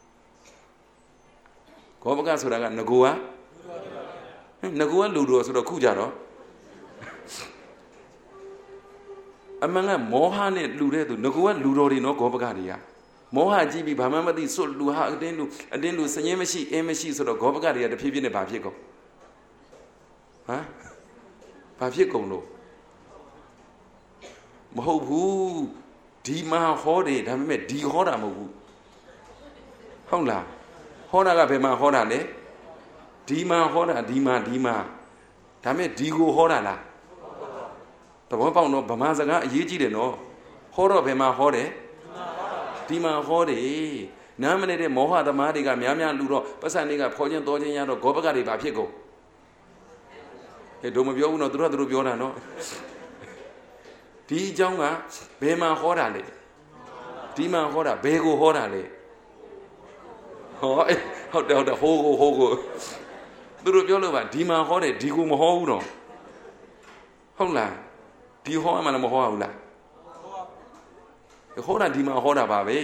S1: ဂောဘကဆိုတာကငကိုကလူတော်ဆိုတော့ခုကြတော့အမှန်ကမောဟနဲ့လူတဲ့သူငကိုကလူတော်တွေနော်ဂောဘကတွေကမောဟကြည့်ပြီးဘာမှမသိစွတ်လူဟာအတင်းလူစရင်မရှိအင်းမရှိဆိုတော့ဂောဘကတွေကတဖြည်းဖြည်းနဲ့ဘာဖြစ်ကုန်ဟမ်ဘာဖြစ်ကုန်လို့မဟုတ်ဘူးဒီမှာဟောတယ်ဒါပေမဲ့ဒီဟောတာမဟုတ်ဘူးဟုတ်လားဟောတာကဘယ်မှာဟောတာလဲဒီမှာဟောတာဒီမှာဒါပေမဲ့ဒီကိုဟောတာလားသဘောပေါက်တော့ဗမာစကားအရေးကြီးတယ်နော်ဟောတော့ဘယ်မှာဟောတယ်ဒီမှာဟောတယ်နားမနေတဲ့မောဟသမားတွေကများလူတော့ပတ်စံတွေကဖော်ခြင်းတော်ခြင်းရတော့ဂောဘကတွေဘာဖြစ်ကုန်ဟဲ့တို့မပြောဘူးနော်သူတို့ပြောတာနော်ဒီအကြောင်းကဘယ်မှာဟောတာလဲဒီမှာဟောတာဘယ်ကိုဟောတာလဲဟောဟုတ်တယ်ဟိုကိုသူတို့ပြောလို့ပါဒီမှာဟောတယ်ဒီကိုမဟောဘူးတော့ဟုတ်လားဒီဟောမှလည်းမဟောဘူးလားဟောတာဒီမှာဟောတာပါပဲ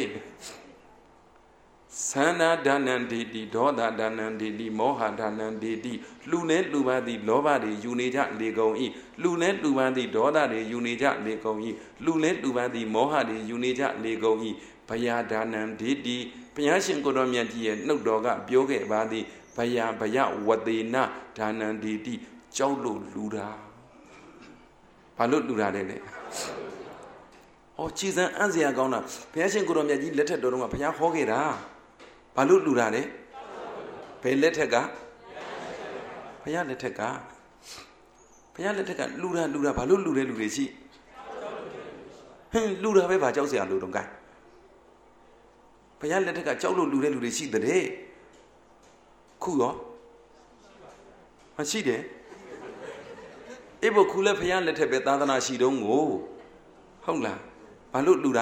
S1: သန္တာဒါနံဒေတိဒေါသဒါနံဒေတိမောဟဒါနံဒေတိလူနဲ့လူပါသည်လောဘတွေယူနေကြလေကုန်၏လူနဲ့လူပါသည်ဒေါသတွေယူနေကြလေကုန်၏လူနဲ့လူပါသည်မောဟတွေယူနေကြလေကုန်၏ဘယဒါနံဒေတိဘုရားရှင်ကိုတော်မြတ်ကြီးရဲ့နှုတ်တော်ကပြောခဲ့ပါသည်ဘယဝတေနဒါနံဒေတိကြောက်လို့လူတာဘာလို့လူတာလဲဟောကြည်စံအံ့စရာကောင်းတာဘုရားရှင်ကိုတော်မြတ်ကြီးလက်ထက်တော်တုန်းကဘုရားဟောခဲ့တာဘာလို့လူတာလဲဘယ်လက်ထက်ကဘုရားလက်ထက်ကလူတာဘာလို့လူတဲ့လူတွေရှိဟင်းလူတာပဲဘာကြောက်စရာလို့တော့ကဲဘုရားလက်ထက်ကကြောက်လို့လူတဲ့လူတွေရှိတဲ့ခုရောမရှိတယ်အေးဘုခုလည်းဘုရားလက်ထက်ပဲသာသနာရှိတုံးကိုဟုတ်လားဘာလို့လူတာ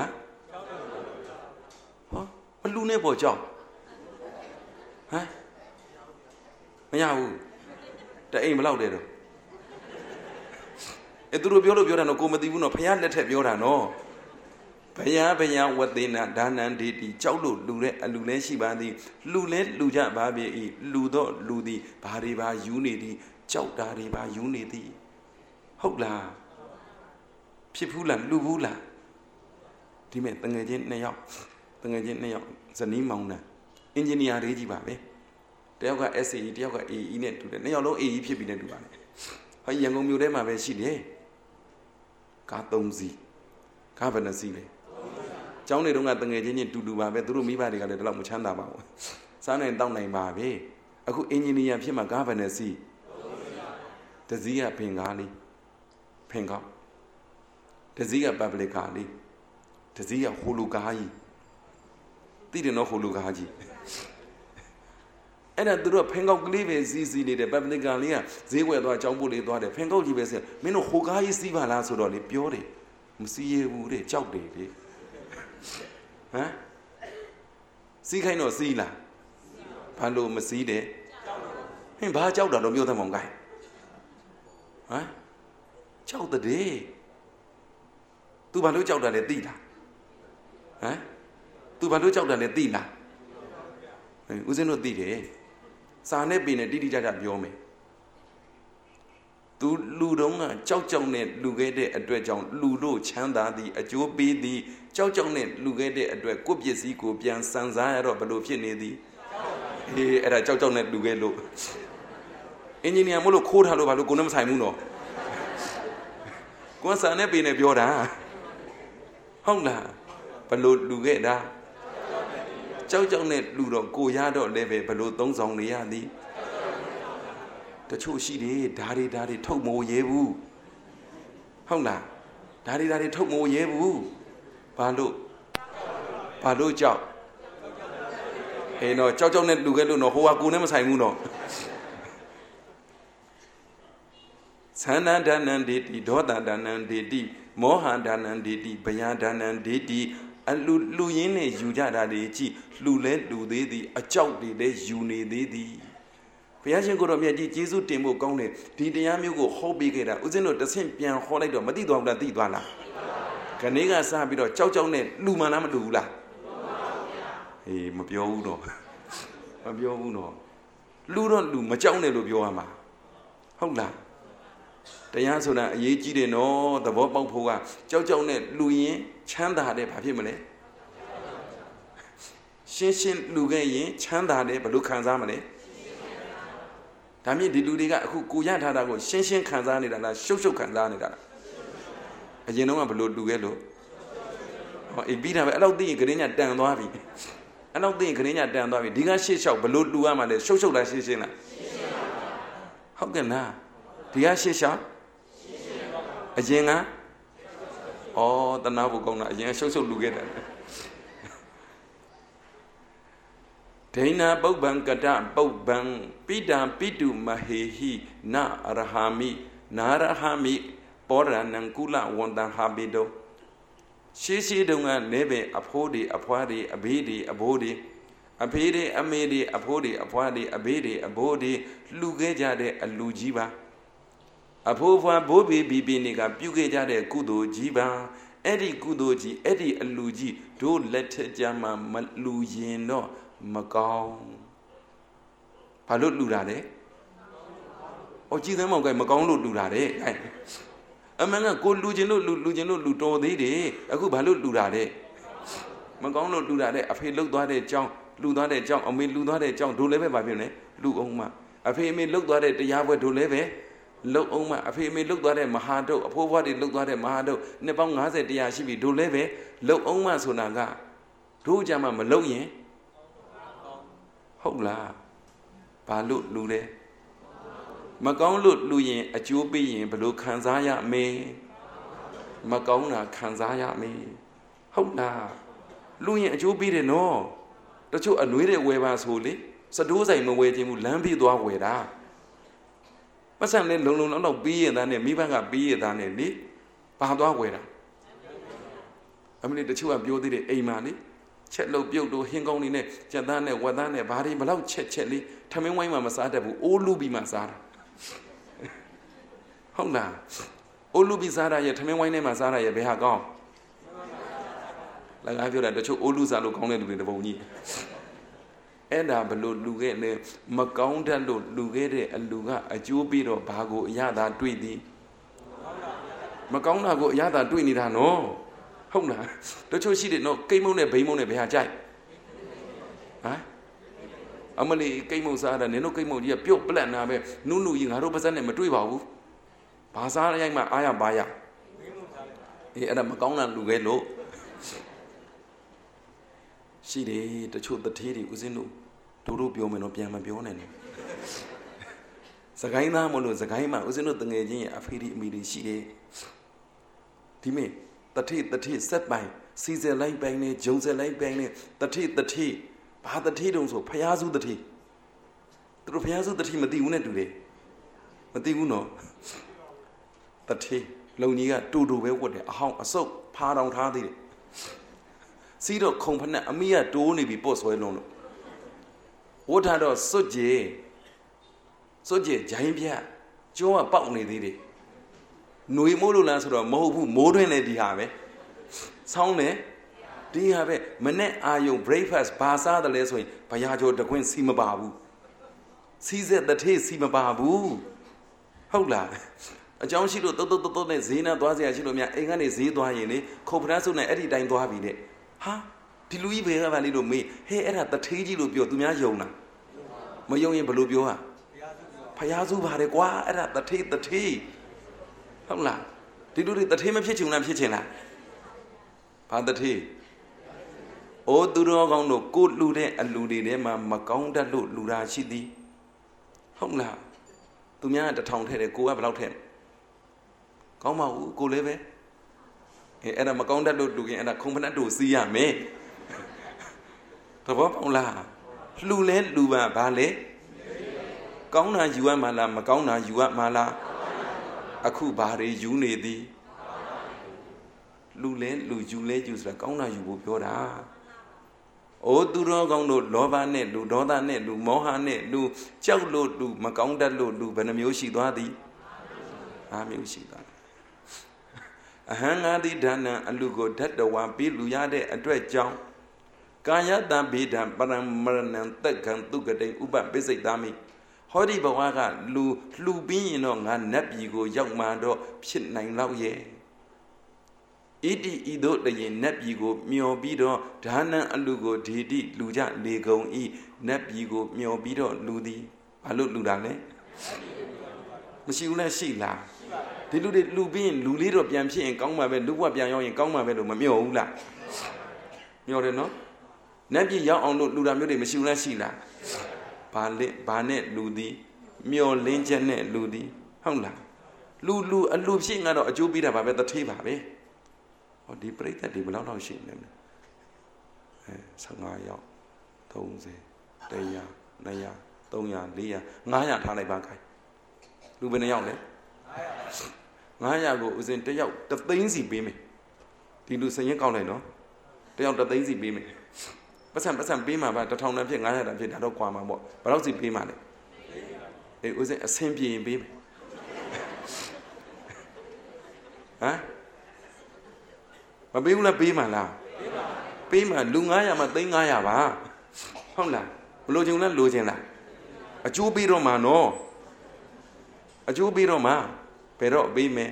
S1: ဟောမလူနဲ့ပေါ့ကြောက်ဟမ်မရဘူးတအိမ်ဘလောက်တယ်တော့သူတို့ပြောလို့ပြောတာတော့ကိုမသိဘူးနော်ဘုရားလက်ထက်ပြောတာနော်ဘုရားဝသေနဒါနံဒေတိကြောက်လို့လူတဲ့အလူလဲရှိပါသည်လူလဲလူကြပါပြီဤလူတော့လူသည်ဘာတွေပါယူနေသည်ကြောက်တာတွေပါယူနေသည်ဟုတ်လားဖြစ်ဘူးလားလူဘူးလားဒီမဲ့တငယ်ချင်း2ယောက်ဇနီးမောင်နှံအင်ဂျင်နီယာတွေကြီးပါပဲတယောက်က SAE တယောက်က AE နဲ့တူတယ်2ယောက်လုံး AE ဖြစ်ပြီးနဲ့တူပါတယ်ဟောရန်ကုန်မြို့ထဲမှာပဲရှိတယ်ကား3စီးကားဘယ်နှစီးလဲကျောင်းတွေတုန်းကတငယ်ချင်းချင်းတူပါပဲသူတို့မိဘတွေကလည်းဒီလောက်မချမ်းသာပါဘူးစားနိုင်တောက်နိုင်ပါပဲအခုအင်ဂျင်နီယာဖြစ်မှာကားဘယ်နှစီးတစည်းကဖင်ကားလေးဖင်ကားတစည်းက public ကားလေးတစည်းကဟိုလိုကားကြီးသိတယ်နော်ဟိုလိုကားကြီးအဲ့ဒါသူတို့ဖင်ကောက်ကလေးပဲစီးနေတယ် public ကားလေးကဈေးဝယ်သွားအကြောင်းပို့လေးသွားတယ်ဖင်ကောက်ကြီးပဲစီမင်းတို့ဟိုကားကြီးစီးပါလားဆိုတော့လေပြောတယ်မစီးရဘူးတဲ့ကြောက်တယ်လေဟမ်စီးခိုင်းတော့စီးလားဘာလို့မစီးတယ်ဟင်ဘာကြောက်တာတော့မျိုးသမောင်ကိုင်းဟမ်ကြောက်တဲ့ तू ဘာလို့ကြောက်တာလဲသိလားဟမ် तू ဘာလို့ကြောက်တာလဲသိလားဦးဇင်းတို့သိတယ်စာနဲ့ပင်နဲ့တိတိကျကျပြောမယ် तू လူတုံးကကြောက်နဲ့လူခဲ့တဲ့အတွက်ကြောင့်လူတို့ချမ်းသာသည်အကျိုးပေးသည်ကြောက်နဲ့လူခဲ့တဲ့အတွက်ကိုယ့်ပစ္စည်းကိုပြန်စံစားရတော့ဘလို့ဖြစ်နေသည်ဟေးအဲ့ဒါကြောက်နဲ့လူခဲ့လို့အင်ဂျင်နီယာမို့လို့ခိုးထားလို့ဘာလို့ကိုယ်နဲ့မဆိုင်ဘူးနော်ကိုယ်စာနဲ့ပင်နဲ့ပြောတာဟုတ်လားဘလို့လူခဲ့တာကြောက်နဲ့လူတော့ကိုရတော့လည်းပဲဘလို့သုံးဆောင်နေရသည်တချို့ရှိတယ်ဓာရီထုတ်မိုးရဲဘူးဟုတ်လားဓာရီထုတ်မိုးရဲဘူးဘာလို့ကြောက်အေးတော့ကြောက်နဲ့လူခဲ့လို့တော့ဟိုကကိုနဲ့မဆိုင်ဘူးတော့သန္နဒါနံဒေတိဒေါသဒါနံဒေတိမောဟဒါနံဒေတိဗျာဒါနံဒေတိအလူရင်းနဲ့ယူကြတာတွေကြည့်လူလဲလူသေးသည်အကြောက်တွေလဲယူနေသေးသည်ဘုရားရှင်ကိုယ်တော်မြတ်ကြီးကျေးဇူးတင်ဖို့ကောင်းတယ်ဒီတရားမျိုးကိုဟောပေးခဲ့တာဦးဇင်းတို့တစ်ဆင့်ပြန်ဟောလိုက်တော့မသိသွားဘူးလားသိသွားလားခဏကစပြီးတော့ကြောက်နဲ့လူမှန်လားမလူဘူးလားဟေးမပြောဘူးတော့လူတော့လူမကြောက်နဲ့လို့ပြောရမှာဟုတ်လားတရားဆိုတာအရေးကြီးတယ်နော်သဘောပေါက်ဖို့ကကြောက်နဲ့လူရင်ချမ်းသာတယ်ဘာဖြစ်မလဲရှင်းလူခဲ့ရင်ချမ်းသာတယ်ဘယ်လိုခံစားမလဲဒါမြင့်ဒီလူတွေကအခုကိုရထားတာကိုရှင်းခံစားနေတာလားရှုပ်ခံစားနေတာလားအရင်တော့ကဘယ်လိုလူခဲ့လို့ဟောအေးပြီးတာပဲအဲ့လောက်သိရင်ခရင်းညာတန်သွားပြီဒီကရှေ့လျှောက်ဘယ်လိုလူရမှာလဲရှုပ်လားရှင်းလားဟုတ်ကဲ့လားဒီကရှေ့လျှောက်အရင်ကတနာဖို့ကောင်းတာအရင်ရှုပ်လူခဲ့တယ်ဒိဏပုပ္ပံကတပုပ္ပံပိတံပိတုမဟေဟိနရဟာမိနာရဟာမိပောရဏံကုလဝန္တံဟာပိတောရှေးတုန်းကနေပင်အဖိုးတွေအဖွားတွေအဘေးတွေအဘိုးတွေအဖေးတွေအမေတွေအဖိုးတွေအဖွားတွေအဘေးတွေအဘိုးတွေလှူခဲ့ကြတဲ့အလူကြီးပါအဖိုးဖွားဘိုးဘီဘီနေကပြုခဲ့ကြတဲ့ကုသိုလ်ကြီးပါအဲ့ဒီကုသိုလ်ကြီးအဲ့ဒီအလူကြီးတို့လက်ထက်ကြမှာမလူရင်တော့မကောင်းဘာလို့လူတာလဲကြည်သမ်းမောင်ကမကောင်းလို့လူတာတဲ့အမှန်ကကိုလူချင်းလို့လူတော်သေးတယ်အခုဘာလို့လူတာလဲမကောင်းလို့လူတာတဲ့အဖေလှုပ်သွားတဲ့ကြောင်းလူသွားတဲ့ကြောင်းအမေလူသွားတဲ့ကြောင်းတို့လည်းပဲဘာဖြစ်လဲလူအောင်မအဖေအမေလှုပ်သွားတဲ့တရားပွဲတို့လည်းပဲလှုပ်အောင်မအဖေအမေလှုပ်သွားတဲ့မဟာတုတ်အဖိုးဘွားတွေလှုပ်သွားတဲ့မဟာတုတ်နှစ်ပေါင်း90တရားရှိပြီတို့လည်းပဲလှုပ်အောင်မဆိုတာကတို့ကြမှာမလှုပ်ရင်ဟုတ်လားဘာလို့လူလဲမကောင်းလို့လူရင်အကျိုးပေးရင်ဘယ်လိုခံစားရမလဲမကောင်းတာခံစားရမယ်ဟုတ်လားလူရင်အကျိုးပေးတယ်နော်တချို့အနွေးတွေဝယ်ပါဆိုလေစတိုးဆိုင်မဝယ်ခြင်းဘူးလမ်းပြေးသွားဝယ်တာပတ်စံနဲ့လုံလောက်ပေးရတဲ့နဲ့မိဘကပေးရတဲ့နဲ့လေဘာသွားဝယ်တာအမလေးတချို့ကပြောသေးတယ်အိမ်မှာလေချက်လို့ပြုတ်လို့ဟင်းကောင်းနေနဲ့ကြက်သားနဲ့ဝက်သားနဲ့ဘာတွေဘလောက်ချက်လေးထမင်းဝိုင်းမှာမစားတတ်ဘူးအိုးလူပြီးမှစားတာဟုတ်လားအိုးလူပြီးစားတာရဲ့ထမင်းဝိုင်းထဲမှာစားတာရဲ့ဘယ်ဟာကောင်းလည်းငါပြောတာတချို့အိုးလူစားလို့ကောင်းတဲ့လူတွေတပုံကြီးအဲ့ဒါဘလို့လူခဲ့လဲမကောင်းတတ်လို့လူခဲ့တဲ့အလူကအကျိုးပြီးတော့ဘာကိုအရသာတွေ့သည် mà có nào gọi giá ta đuôi nị thà nó không là tôi cho xí để nó cây mông này bấy mông này bấy hà chạy hả mà đi cây mông sao là nếu nó cây mông gì biểu bền nào về nụ nụ gì ngã đâu bây này mà đuôi bảo bà sao là anh mà ai à bà à thì anh mà có nào đủ ghê lỗ xí để tôi cho tật thế thì có gì nụ tôi biểu mình nó biểu mà biểu này Sakai na mo lo sakai ma usino tenge jin afiri mi ri shi de di me tati set bai si se lai bai ne jong se lai bai ne tati ba tati dong so phaya su tati tu phaya su tati ma ti wu ne tu de ma ti wu no tati long ni ga tu be wat de a hong a sok pha dong tha ti de si do khong phat na a mi ya to ni bi pot swe long lo wo tha do sut je số gì giải bia cho mà bọc này đi nuôi mối luôn là số đó mối đôi này đi hà vậy xong này đi hà vậy mình này dùng breakfast ba sa đó lấy rồi bây giờ cho đặc quyền xí mà bà bu xí sẽ đặc thế xí mà bà bu không là trong xí đồ tốt này gì nào toa gì xí đồ mẹ anh anh này gì toa gì này không phải số này ấy đi đánh toa vì đấy ha thì lui về cái này đồ mì hay ấy là đặc thế gì đồ biểu tụi nhá dùng nè mà dùng gì mà đồ biểu à phải giao du vào đấy quá, ấy là tật thi, không là, thì đôi khi tật thi mới phía chừng làm phía trên là, phải tật thi, ô từ đó con nó cút lù đấy, ăn lù đi đấy mà con đã lù ra chi đi, không là, tụi nhá đã thòng thế để cô ai vào thêm, con màu cô lấy về, ấy là mà con đã lù cái là không phải đã đủ gì à mẹ, thôi không là, lù lên lù vào ba lấy Cống na dùa mà là mà cống na dùa mà là khu bà đi dùa này đi lu dùa là cống na dùa biểu đã ô tu đó cống đồ lo ba nè đồ đó ta nè đồ mỏ ha nè đồ cháu đồ mà cống đã đồ bên miếu xì toa đi miếu xì toa hàng á đi đàn lu go đất đầu hoa biết lu ya để tuổi trong cái ta bị đàn bằng mần tất cả tu cái đấy u bạn biết gì ta mi hỏi đi bảo cái lu pin nó ngàn nếp gì của dòng mà đó chuyện này lâu vậy ít đó là gì nếp gì của miêu bi đó đã năng lu của đi lu ra lê công nếp gì của miêu bi đó lu đi lu đàn đấy mà siêu là xì là thì lu pin lu lý rồi biến chuyện công mà về lu qua biến nhau công mà về rồi mà miêu là miêu đấy nó nếp gì giáo ông lu đàn miêu đấy mà siêu là xì là bà nè lù đi miêu lên chân nè lù đi không là lù xí ngã đó chú biết là bà bé ta thi bà bé đi break ta đi bao lâu xí này sao ngài vậy thông gì đây ya tông ya đi ya ngài ya thằng này ba cái lù bên này nhau đấy ngài ya của dân tới nhau tập tính gì bị mình thì lù xây những câu này nó tới nhau tập tính gì bị mình bắt sẵn bí mà bà ta thông làm chuyện ngay là làm chuyện đã đâu qua mà bộ bà đâu gì bí mà đấy để ôi giời xem bí bí hả bà bí cũng là bí mà làm bí mà lưu ngay mà tính ngay à bà không là lô chừng là lô chừng là chú bí rồi mà nó chú bí rồi mà phải rồi bí mẹ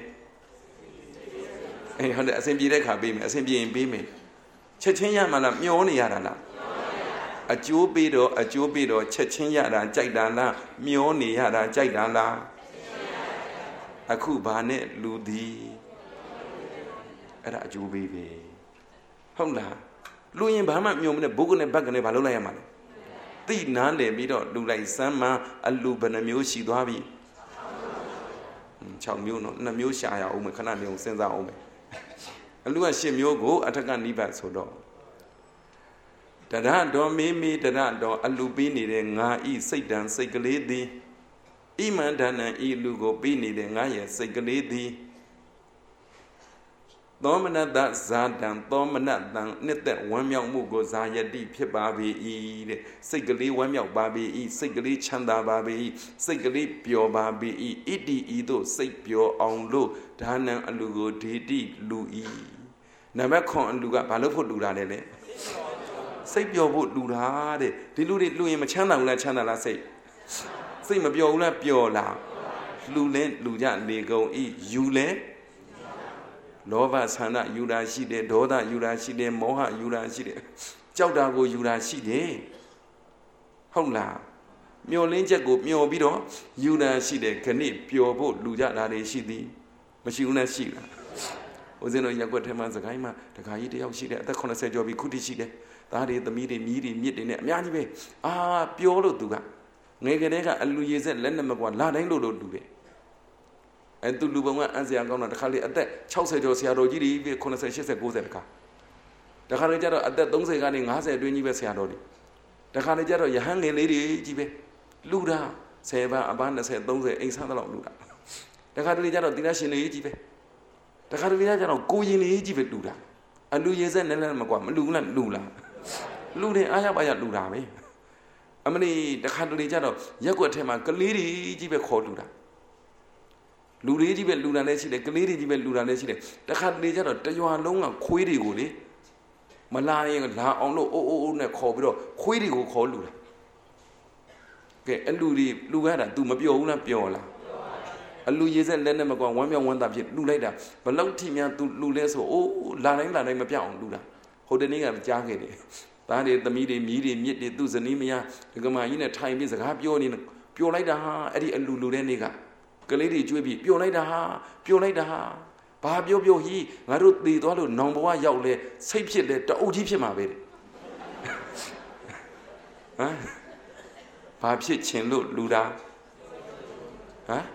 S1: hôm nay xem bí đấy khả bí mẹ xem bí mẹ chết chết mà làm nhớ này là chú biết đó chết chết là chạy đàn là miêu này là chạy đàn là khu bà này lù đi ấy là chú biết về không là lù như bà mà miêu mình bố này bác này bà lâu nay mà tí nán để biết đó lù lại sáng mà lù bà này miêu xí đoá bị chào miêu nó miêu xả ya ông mình khả năng điều sinh ra ông mình lù là xí miêu gỗ ở thằng anh đi vào số đó Tara do mimi tara do alupi ni de nga say dan say kale di iman dana lugo pi ni de nga ye say kale di Domana za dan domana dan nit that one myong mu go za ya di phit ba bi de say kale one myong ba bi say kale chanda ba bi say kale pyo ba bi iti do say pyo ong lo dana alugo di lu na ma khon alu ga ba lo phut lu da le say pyo phut lu da de di lu yin ma chanda la chanda la say ma pyo la pyo la lu le lu ja le gong yu le လောဘဆန္ဒယူတာရှိတယ်ဒေါသယူတာရှိတယ်မောဟယူတာရှိတယ်ကြောက်တာကိုယူတာရှိတယ်ဟုတ်လားမျောလင်းချက်ကိုမျောပြီးတော့ယူတာရှိတယ်ခဏပျော်ဖို့လူကြတာတွေရှိသည်မရှိဘူးနဲ့ရှိလားဦးဇင်းတို့ရက်ွက်ထဲမှာစကိုင်းမှာတခါကြီးတယောက်ရှိတယ်အသက်80ကျော်ပြီခုတည်းရှိတယ်သားတွေသမီးတွေမြီးတွေမြစ်တွေနဲ့အများကြီးပဲပျော်လို့သူကငယ်ကလေးကအလူရည်ဆက်လက်နဲ့မကွာလာတိုင်းလို့လူပဲသူလူပုံကအန်းစရာကောင်းတာတခါလေအသက်60ကျော်ဆရာတော်ကြီးတွေပဲ80 80 90တခါတခါလေကျတော့အသက်30ကနေ50အတွင်းကြီးပဲဆရာတော်တွေတခါလေကျတော့ယဟန်ငယ်လေးတွေကြီးပဲလူတာ10ပါးအပန်း20 30အိမ်ဆန်းတော့လူတာတခါလေကျတော့သီလရှင်တွေကြီးပဲတခါလေကျတော့ကိုရင်လေးကြီးပဲလူတာအလူရည်ဆက်နဲ့လည်းမကွာမလူလားလူလားလူတယ်အားရပါရလူတာပဲအမလီတခါလေကျတော့ရက်ွက်ထဲမှာကလေးတွေကြီးပဲခေါ်လူတာလူတွေကြီးပဲလူတာလည်းရှိတယ်ကလေးတွေကြီးပဲလူတာလည်းရှိတယ်တခါလေကျတော့တရွာလုံးကခွေးတွေကိုလေမလာရင်လာအောင်လို့အိုးအိုးနဲ့ခေါ်ပြီးတော့ခွေးတွေကိုခေါ်လူတာကဲအလူတွေလူရတာ तू မပြောဘူးလားပြောလားအလူရေးဆက်လက်နဲ့မကွာဝမ်းမြောက်ဝမ်းသာဖြစ်လူလိုက်တာဘလောက်ထိများ तू လူလဲဆိုအိုးလာတိုင်းမပြောက်အောင်လူတာဟိုတနေ့ကကြားခဲ့တယ်သားတွေသမီးတွေမြီးတွေမြစ်တွေသူ့ဇနီးမယားဒကမာကြီးနဲ့ထိုင်ပြီးစကားပြောနေပျော်လိုက်တာဟာအဲ့ဒီအလူလူတဲ့နေ့ကကလေးတွေကျွေးပြီးပျော်လိုက်တာဟာဘာပြောဟိငါတို့တည်သွားလို့နောင်ဘဝရောက်လဲစိတ်ဖြစ်လဲတအုပ်ကြီးဖြစ်မှာပဲတဲ့ဟမ်ဘာဖြစ်ခြင်းလို့လူတာဟမ်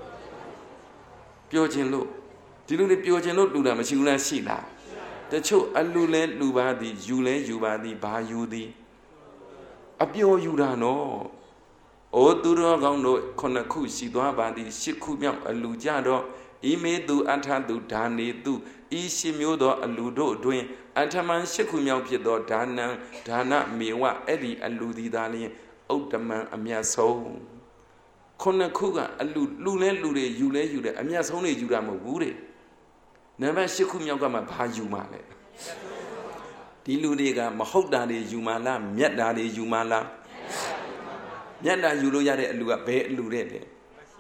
S1: ပြောခြင်းလို့ဒီလိုလေပြောခြင်းလို့လူတာမရှိဘူးလားရှိလားတချို့အလူလဲလူပါသည်ယူလဲယူပါသည်ဘာယူသည်အပြောယူတာနော်အိုးသူတော်ကောင်းတို့9ခုရှိသွားပါသည်10ခုမြောက်အလူကြတော့ဤမေသူအထသူဒါနေသူဤ10မျိုးသောအလူတို့တွင်အထမန်10ခုမြောက်ဖြစ်သောဒါနံဒါနမေဝအဲ့ဒီအလူသည်သာလျှင်ဥဒ္ဓမံအမြတ်ဆုံး9ခုကအလူလဲလူတွေယူလဲယူတယ်အမြတ်ဆုံးတွေယူတာမဟုတ်ဘူးတဲ့နံပါတ်10ခုမြောက်ကမှဘာယူမှာလဲဒီလူတွေကမဟုတ်တာတွေယူမှာလားမြတ်တာတွေယူမှာလားမြတ်တာယူလို့ရတဲ့အလူကဘယ်အလူတဲ့လဲ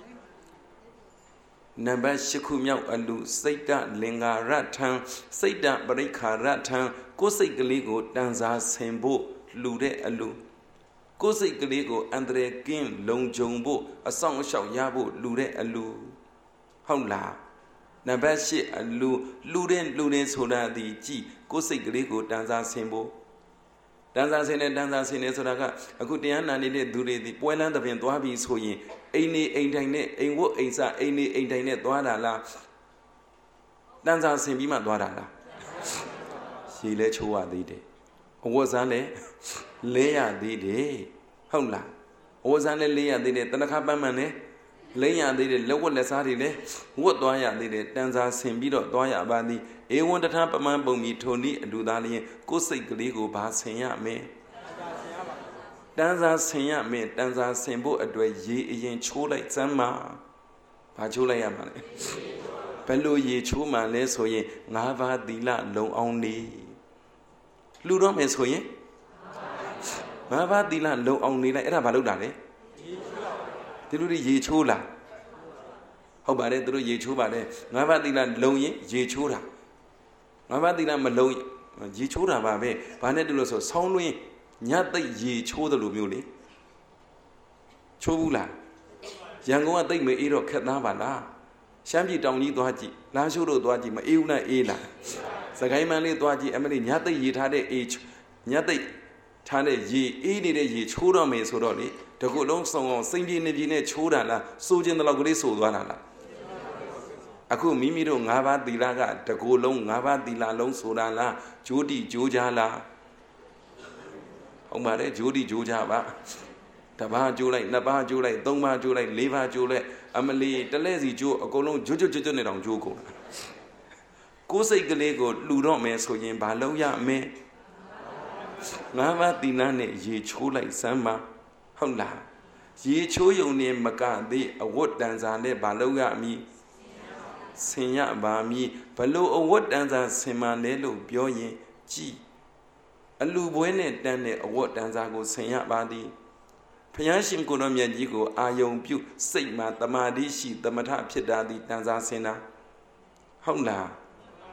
S1: နံပါတ်10ခုမြောက်အလူစိတ်တလင်္ကာရထံစိတ်တပရိခါရထံကိုယ်စိတ်ကလေးကိုတန်စာဆင်ဖို့လူတဲ့အလူကိုယ်စိတ်ကလေးကိုအန္တရာယ်ကင်းလုံခြုံဖို့အဆောင်အရှောက်ရဖို့လူတဲ့အလူဟုတ်လားနံပါတ်8အလူတဲ့ဆိုတာဒီကြည်ကိုယ်စိတ်ကလေးကိုတန်စာဆင်ဖို့တန်စာဆင်နေဆိုတာကအခုတရားနာနေတဲ့သူတွေဒီပွဲလန်းသဖြင့်သွားပြီးဆိုရင်အိမ်နေအိမ်တိုင်နဲ့အိမ်ဝတ်အိမ်စားအိမ်နေအိမ်တိုင်နဲ့သွားတာလားတန်စာဆင်ပြီးမှသွားတာလားရှည်လဲချိုးရသေးတယ်အဝတ်စားလဲလဲရသေးတယ်ဟုတ်လားအဝတ်စားလဲလဲရသေးတယ်တနခါပန်းမှန်လဲလဲရသေးတယ်လက်ဝတ်လက်စားတွေလဲဝတ်သွားရသေးတယ်တန်စာဆင်ပြီးတော့သွားရပါသည်ဧဝံတထပမန်ပုံမီထုံဤအလူသားလျင်ကိုယ်စိတ်ကလေးကိုဘာဆင်ရမင်းတန်စာဆင်ရမင်းတန်စာဆင်ဖို့အတွက်ရေအရင်ချိုးလိုက်စမ်းပါဘာချိုးလိုက်ရမှာလဲဘယ်လိုရေချိုးမှလဲဆိုရင်5ပါးသီလလုံအောင်နေလူတော့မယ်ဆိုရင်5ပါးသီလလုံအောင်နေလိုက်အဲ့ဒါဘာလုပ်တာလဲဒီလူတွေရေချိုးလားဟုတ်ပါတယ်သူတို့ရေချိုးပါတယ်5ပါးသီလလုံရင်ရေချိုးတာ5ပါးသီလမလုံရေချိုးတာပါပဲဘာနဲ့တူလို့ဆိုဆောင်းတွင်းညသိရေချိုးတယ်လို့မျိုးလေချိုးဘူးလားရန်ကုန်ကသိမအေးတော့ခက်သားပါလားရှမ်းပြည်တောင်ကြီးသွားကြည့်လားရှိုးတို့သွားကြည့်မအေးဘူးလားအေးလားစကိုင်းမန်းလေးသွားကြည့်အမလေးညသိရေထားတဲ့အေးညသိထားတဲ့ရေအေးနေတဲ့ရေချိုးတော့မယ်ဆိုတော့လေတကူလုံးစုံအောင်စိမ့်ပြေနေပြေနဲ့ချိုးတာလားစိုးခြင်းတလောက်ကလေးစိုးသွားတာလားအခုမိမိတို့5ပါးသီလကတကူလုံး5ပါးသီလလုံးဆိုတာလားဂျိုးတိဂျိုးကြလားဟုတ်ပါတယ်ဂျိုးတိဂျိုးကြပါတပါးကျိုးလိုက်နှစ်ပါးကျိုးလိုက်သုံးပါးကျိုးလိုက်လေးပါးကျိုးလိုက်အမလီတလဲစီကျိုးအကုန်လုံးဂျွတ်နဲ့တောင်ကျိုးကုန်ကိုယ်စိတ်ကလေးကိုလှူတော့မယ်ဆိုရင်ဘာလုပ်ရမလဲ5ပါးသီလနဲ့ရေချိုးလိုက်စမ်းပါဟုတ်လားရေချိုးယုံနေမကသေးအဝတ်တန်စာနဲ့ဘာလုပ်ရမည်ဆင်ရပါမည်ဘလို့အဝတ်တန်စာဆင်မလဲလို့ပြောရင်ကြည်အလူပွဲနဲ့တန်းတဲ့အဝတ်တန်စာကိုဆင်ရပါသည်ဘုရားရှင်ကိုတော်မြတ်ကြီးကိုအာယုံပြုစိတ်မှာတမာတိရှိသမထဖြစ်တာသည်တန်စာဆင်တာဟုတ်လား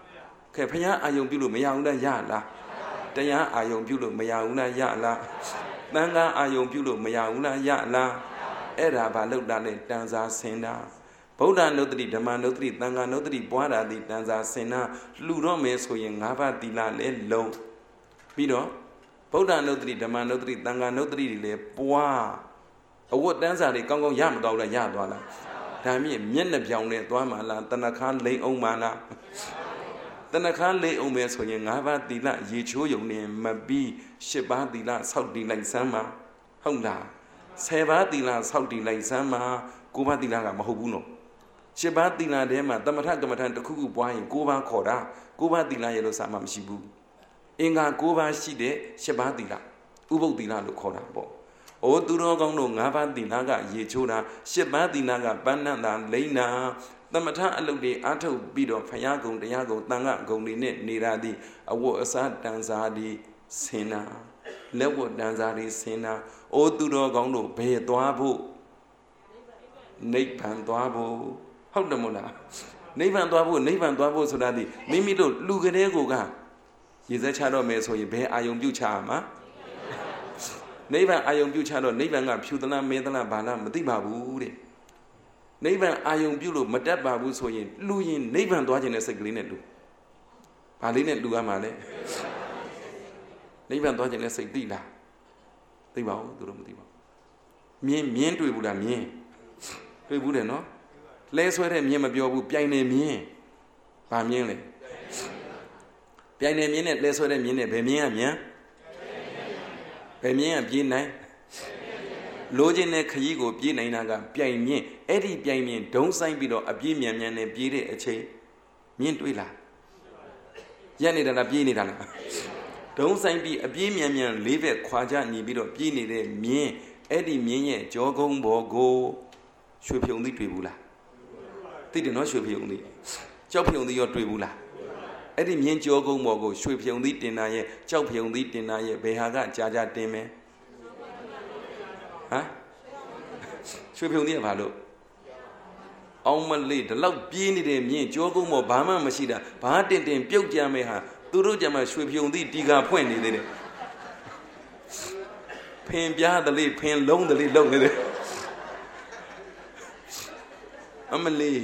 S1: ခဲဖယားအာယုံပြုလို့မရဘူးလားရလားတရားအာယုံပြုလို့မရဘူးလားရလားသံဃာအာယုံပြုလို့မရဘူးလားရလားအဲ့ဒါဘာလို့တာလဲတန်စာဆင်တာဗုဒ္ဓနုတ္တိဓမ္မနုတ္တိသံဃာနုတ္တိပွားတာဒီတန်စာဆင်တာလှူတော့မယ်ဆိုရင်၅ပါးသီလလဲလုံးပြီးတော့ဗုဒ္ဓနုတ္တိဓမ္မနုတ္တိသံဃာနုတ္တိတွေလဲပွားအဝတ်တန်းစာတွေကောင်းကောင်းရမတော့လားရသွားလားဒါမြင့်မျက်နှာပြောင်နဲ့သွားမှလားတဏခါလိန်အောင်မှလားတဏခါလိန်အောင်မယ်ဆိုရင်၅ပါးသီလရေချိုးယုံနေမပြီး၈ပါးသီလဆောက်တည်လိုက်စမ်းပါဟုတ်လား10ပါးသီလဆောက်တည်လိုက်စမ်းပါ9ပါးသီလကမဟုတ်ဘူးနော်၈ပါးသီလထဲမှာသမထကမ္မထတစ်ခုခုပွားရင်9ပါးခေါ်တာ9ပါးသီလရဲ့လို့စာမှမရှိဘူးအင်္ဂါ9ပါးရှိတဲ့၈ပါးသီလဥပုပ်သီလလို့ခေါ်တာပေါ့။အိုသူတော်ကောင်းတို့၅ပါးသီလကရေချိုးတာ၈ပါးသီလကပန်းနတ်တာလိမ့်တာသမထအလုပ်တွေအားထုတ်ပြီးတော့ဖယားကုံတရားကုံတန်ခဂုံတွေနဲ့နေတာသည်အဝတ်အစားတန်စာတွေဆင်တာလက်ဝတ်တန်စာတွေဆင်တာအိုသူတော်ကောင်းတို့ဘယ်သွားဖို့နိဗ္ဗာန်သွားဖို့ဟုတ်တယ်မို့လားနိဗ္ဗာန်သွားဖို့ဆိုတာဒီမိမိတို့လူကလေးကိုကရေစက်ချတော့မယ်ဆိုရင်ဘယ်အာယုံပြုချရမှာနိဗ္ဗာန်အာယုံပြုချတော့နိဗ္ဗာန်ကဖြူသလားမင်းသလားဘာလားမသိပါဘူးတဲ့နိဗ္ဗာန်အာယုံပြုလို့မတတ်ပါဘူးဆိုရင်လူရင်နိဗ္ဗာန်သွားခြင်းနဲ့စိတ်ကလေးနဲ့လူဘာလေးနဲ့လူရမှာလဲနိဗ္ဗာန်သွားခြင်းနဲ့စိတ်သိလားသိပါဘူးသူတို့မသိပါဘူးမြင်းတွေ့ဘူးလားမြင်းတွေ့ဘူးတယ်နော်လဲဆွဲတဲ့မြင်းမပြောဘူးပြိုင်နေမြင်းဘာမြင်းလဲပြိုင်နေမြင်းနဲ့လဲဆွဲတဲ့မြင်းနဲ့ဘယ်မြင်းကမြန်ဘယ်မြင်းကပြေးနိုင်လိုချင်တဲ့ခရီးကိုပြေးနိုင်တာကပြိုင်မြင်းအဲ့ဒီပြိုင်မြင်းဒုံဆိုင်ပြီးတော့အပြေးမြန်မြန်နဲ့ပြေးတဲ့အချိန်မြင်းတွေ့လားရက်နေတာလားပြေးနေတာလားဒုံဆိုင်ပြီးအပြေးမြန်မြန်လေးဘက်ခွာကြညီပြီးတော့ပြေးနေတဲ့မြင်းအဲ့ဒီမြင်းရဲ့ကြောကုန်းဘော်ကိုရွှေဖြုံသီးတွေ့ဘူးလားသိတယ်နော်ရွှေဖြုံသီးကြောက်ဖြုံသီးရောတွေ့ဘူးလားအဲ့ဒီမြင်းကြောကုန်းဘော်ကိုရွှေဖြုံသီးတင်တာရဲ့ကြောက်ဖြုံသီးတင်တာရဲ့ဘယ်ဟာကကြာတင်မယ်ဟမ်ရွှေဖြုံသီးကဘာလို့အောင်မလေးဒီလောက်ပြေးနေတဲ့မြင်းကြောကုန်းဘော်ဘာမှမရှိတာဘာတင်ပြုတ်ကြမယ်ဟာသူတို့ကြမှာရွှေဖြုံသီးတီကာဖွင့်နေသေးတယ်ဖင်ပြားတလေးဖင်လုံးတလေးလုံနေတယ်အမလေး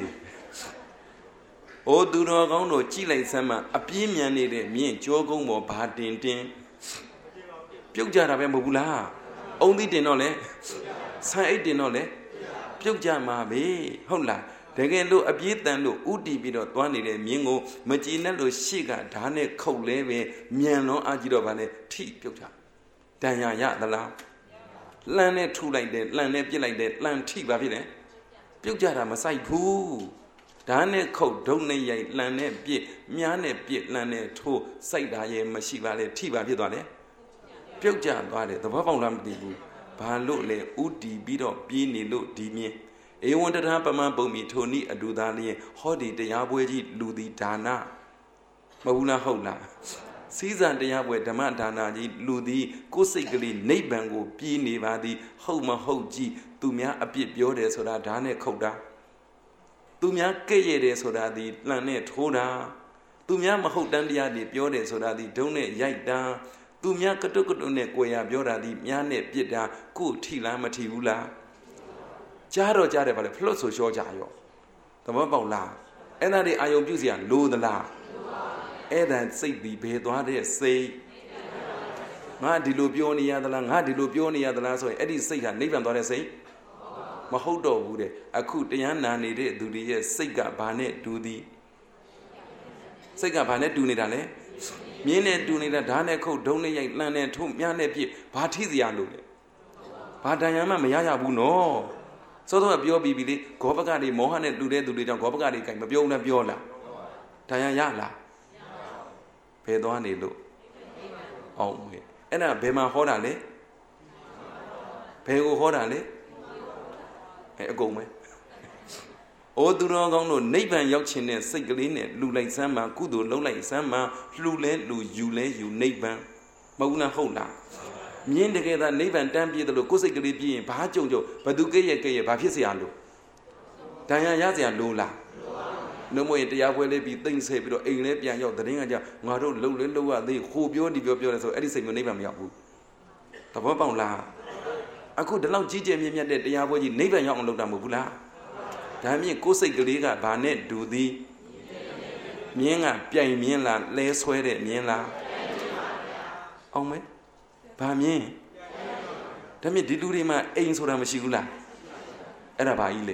S1: အိုသူတော်ကောင်းတို့ကြည်လိုက်စမ်းမအပြင်းမြန်နေတဲ့မြင့်ကြောကုန်းပေါ်ဘာတင်ပြုတ်ကြတာပဲမဟုတ်ဘူးလားအုံသီးတင်တော့လေဆန်အိတ်တင်တော့လေပြုတ်ကြမှာပဲဟုတ်လားတကယ်လို့အပြေးတန်လို့ဥတီပြီးတော့သွားနေတဲ့မြင်းကိုမကြည်နဲ့လို့ရှေ့ကဓာတ်နဲ့ခုတ်လဲပဲမြန်လွန်အားကြီးတော့ဗာလဲထိပြုတ်ကြတန်ရာရသလားလှမ်းနဲ့ထုလိုက်တယ်လှမ်းနဲ့ပြစ်လိုက်တယ်လှမ်းထိပါဖြစ်တယ်ပြုတ်ကြတာမဆိုင်ဘူးဓာတ်နဲ့ခုတ်ဒုံနဲ့ရိုက်လှမ်းနဲ့ပြစ်မြားနဲ့ပြစ်လှမ်းနဲ့ထိုးစိုက်တာရဲ့မရှိပါလေထိပါဖြစ်သွားတယ်ပြုတ်ကြသွားတယ်သဘောပေါက်လားမသိဘူးဘာလို့လဲဥတီပြီးတော့ပြေးနေလို့ဒီမြင်ဧဝံတထာပမပုံမီထိုနိအတူသားလျင်ဟောဒီတရားပွဲကြီးလူသည်ဒါနမဟုတ်လားဟုတ်လားစီးစံတရားပွဲဓမ္မဒါနကြီးလူသည်ကိုယ်စိတ်ကလေးနိဗ္ဗာန်ကိုပြေးနေပါသည်ဟုတ်မဟုတ်ကြည့်သူများအပြစ်ပြောတယ်ဆိုတာဓာတ်နဲ့ခုတ်တာသူများကဲ့ရဲ့တယ်ဆိုတာဒီလှန်နဲ့ထိုးတာသူများမဟုတ်တမ်းတရားတွေပြောတယ်ဆိုတာဒီဒုံနဲ့ရိုက်တာသူများကတုတ်ကတုတ်နဲ့ကိုယ်ရပြောတာဒီမြားနဲ့ပြစ်တာကိုထိလားမထိဘူးလားကြားတော့ကြားတယ်ဗါလေဖလွတ်ဆိုရှောကြရောသဘောပေါက်လားအဲ့ဒါတွေအာယုံပြုစရာလိုသလားအဲ့ဒါစိတ်ဒီဘယ်သွားတဲ့စိတ်ငါဒီလိုပြောနေရသလားငါဒီလိုပြောနေရသလားဆိုရင်အဲ့ဒီစိတ်ဟာနိဗ္ဗာန်သွားတဲ့စိတ်မဟုတ်တော့ဘူးတဲ့အခုတရားနာနေတဲ့သူတွေရဲ့စိတ်ကဘာနဲ့တူသည်စိတ်ကဘာနဲ့တူနေတာလဲမြင်းနဲ့တူနေတာဓာတ်နဲ့ခုတ်ဒုံနဲ့ရိုက်လှမ်းနဲ့ထုံးမြားနဲ့ပြစ်ဘာထိစရာလို့လဲဘာတန်ရမှမရရဘူးနော်စောစောကပြောပြီးပြီလေဂောပကတွေမောဟနဲ့တူတဲ့သူတွေကြောင့်ဂောပကတွေကမပြောဘူးလားပြောလားတန်ရရလားဘယ်သွားနေလို့အောင်မေအဲ့ဒါဘယ်မှာဟောတာလဲဘယ်ကိုဟောတာလဲအကုန်ပဲအိုသူတော်ကောင်းတို့နိဗ္ဗာန်ရောက်ခြင်းနဲ့စိတ်ကလေးနဲ့လှူလိုက်စမ်းမှာကုသိုလ်လုပ်လိုက်စမ်းမှာလှူလဲလှူယူလဲယူနိဗ္ဗာန်မဟုတ်လားဟုတ်လားမြင်းတကယ်သာနိဗ္ဗာန်တန်းပြည့်တယ်လို့ကိုယ်စိတ်ကလေးပြည့်ရင်ဘာကြုံဘသူကဲ့ရဲ့ဘာဖြစ်เสียလို့ဒဏ်ရာရเสียလို့လား no more Diabole be things say, but a lepian yacht, the ring and Maro Low, they who beauty, so Edison, your neighbor Yabu. The Papa La. I could allow Gigi and the Diaboli, neighbor young Lodamula. Tammy, Kosek Liga, Barnet, do thee. Mienga, Pian Mienla, lay sweat at Mienla. Oh, me? Pamien. Tammy, did you my ains or Amashula? Era baile.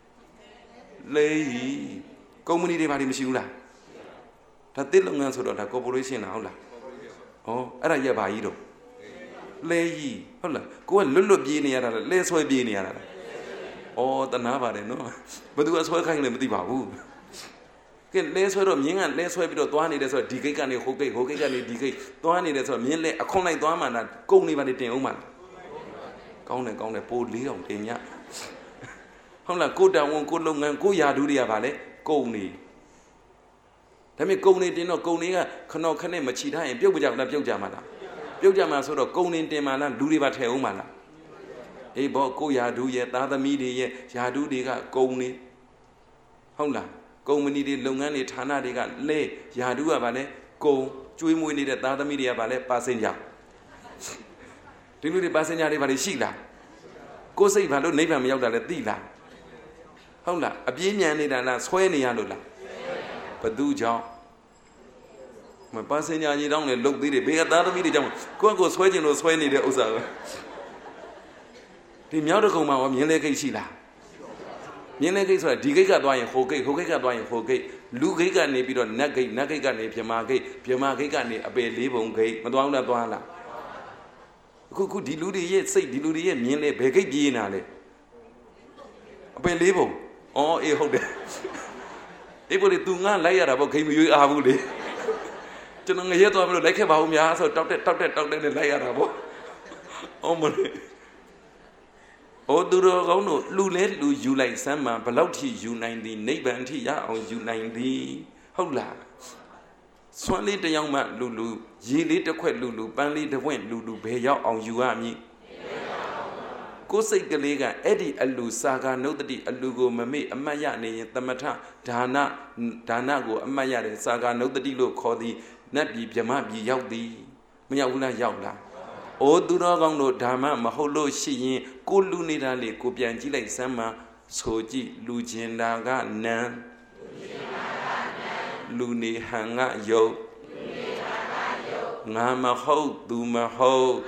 S1: Lay. Community Badi Mishula. Tatilong answer the corporation aula. Oh, Era Yabaido. Lay. Hola. Go and Lulu be near, less way be near. Oh, the Navare, no. But you was working with the Babu. Get less way of Ying and less way below 20 days or decay and Hoke, and decay. 20 days or merely a connight woman and go never the woman. Gone a poor Leon, Tenya. Hola, go down one good long and go Yaduria Valley. Go ni. Tell me, go ni, no go near, cannot can name a cheetah and build up the Piojamana. Piojama sort of go in Demana, Duriva Teomana. A boat go Yadu yet, other media, Yadu diga, go ni. Hola, go we needed Lungani Tana diga, lay, Yadu Valley, go, Juim we needed other media valley, passenger. The passenger valley Sheila. Go say Valo neighbor me out at Dila. Hola, a Bian and Swany Alula. But do John. My passenger, you don't look the big at the other media. Go sweating or swany the Osa. The Miautocoma of Mileke Shila. Mileke is a Diga doing Hoke, Hoka doing Hoke, Luga Nebido, Nagay, Nagaga, Piamake, a bay living gay, Madonna Duana. Could delude yet say delude yet, Mille Begay Bienale. A bay living. Oh, a hold it. Able to do not lay about came you are woolly. To know yet to like about me, so talked and lay about. Oh, money. Oh, do no, Lulet, do you like Sama, Palauti, you 90, neighbor and Tia on you 90. Hola. Swanly the young man, Lulu, ye little quite Lulu, Banley the wind, Lulu, pay out on you are me. Go say Galega, Eddie Alu Saga, no the Alugo Mame, Amayane, Tamata, Danago, Amayade, Saga, no the Dilo, call the Nati Piamabi Yaudi, Miaula Yaula. O Duragon no Dama, Maholo Shi, Go Lunidale, Copianjila Sama, Soji, Lujendaga, Nan, Luni Hanga Yo, Nama Ho, Duma Ho.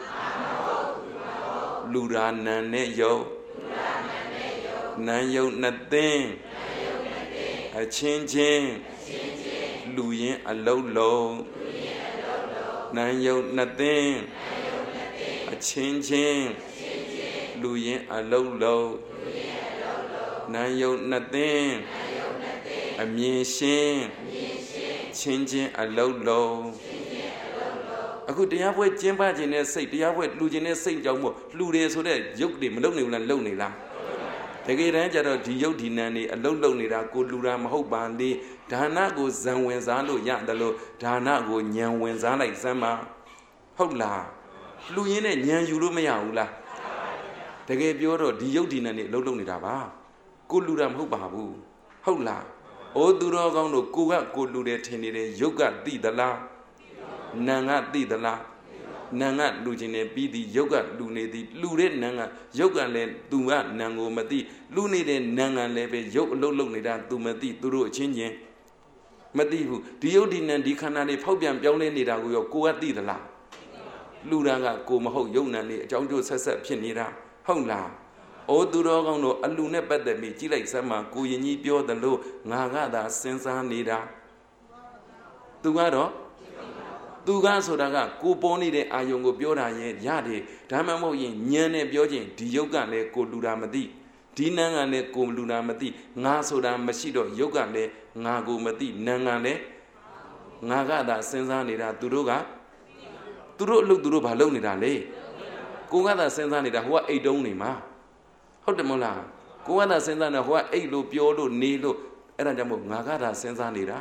S1: Lura nane yo, nan yo nothing, a changing, Luyin a low, nan yo nothing, a changing, Luyin a low, nan yo nothing, a mien changing a low. I could have with Jimba in a say, the Yahweh, Lugin, Saint Jomo, Lude, so that yoke them lonely and lonely. The great angel of the Yodinani, a lonely, a good Luram Hobandi, Danago Zanwenzano, Yandalo, Danago, Nyan Wenzana, Zama. Hola, Luyin and Yan Yulumayaula. The gave your the Yodinani, lonely Dava. Good Luram Hobabu. Hola, O Duragono, Kuga, good Lude, Tenide, Yoga, Didala. Nanga Didala Nanga Lugine be the yoga lune the lure Nanga yoga len Duma Nango Mati Lune de Nanga leve yoke low nida Dumati Duro changing Matibu the Yodin and the Canale Pobian Bione Nida will go at Didala Luranga Komaho Yonani Jonjo Sasa Pinira Hola O Durogono a lune better me Chile Sama Kuyini Bio the low Nagada Sensa Nida Dugado Duga Sodaga, Kuponi de Ayongo Biora Yadi, Tamamo yin, Yane Biojin, Dioga le Koduramadi, Dinanga le Koluramadi, Nasoda Mashido, Yoga le, Nago Madi, Nangale, Nagada Senzanida, Duruga, Duro look Duru Balonida le, Kugada Senzanida, who are a donima. Hotemola, Kuada Senzana, who are a lo Piolo, Nilo, Erajamo, Nagada Senzanida.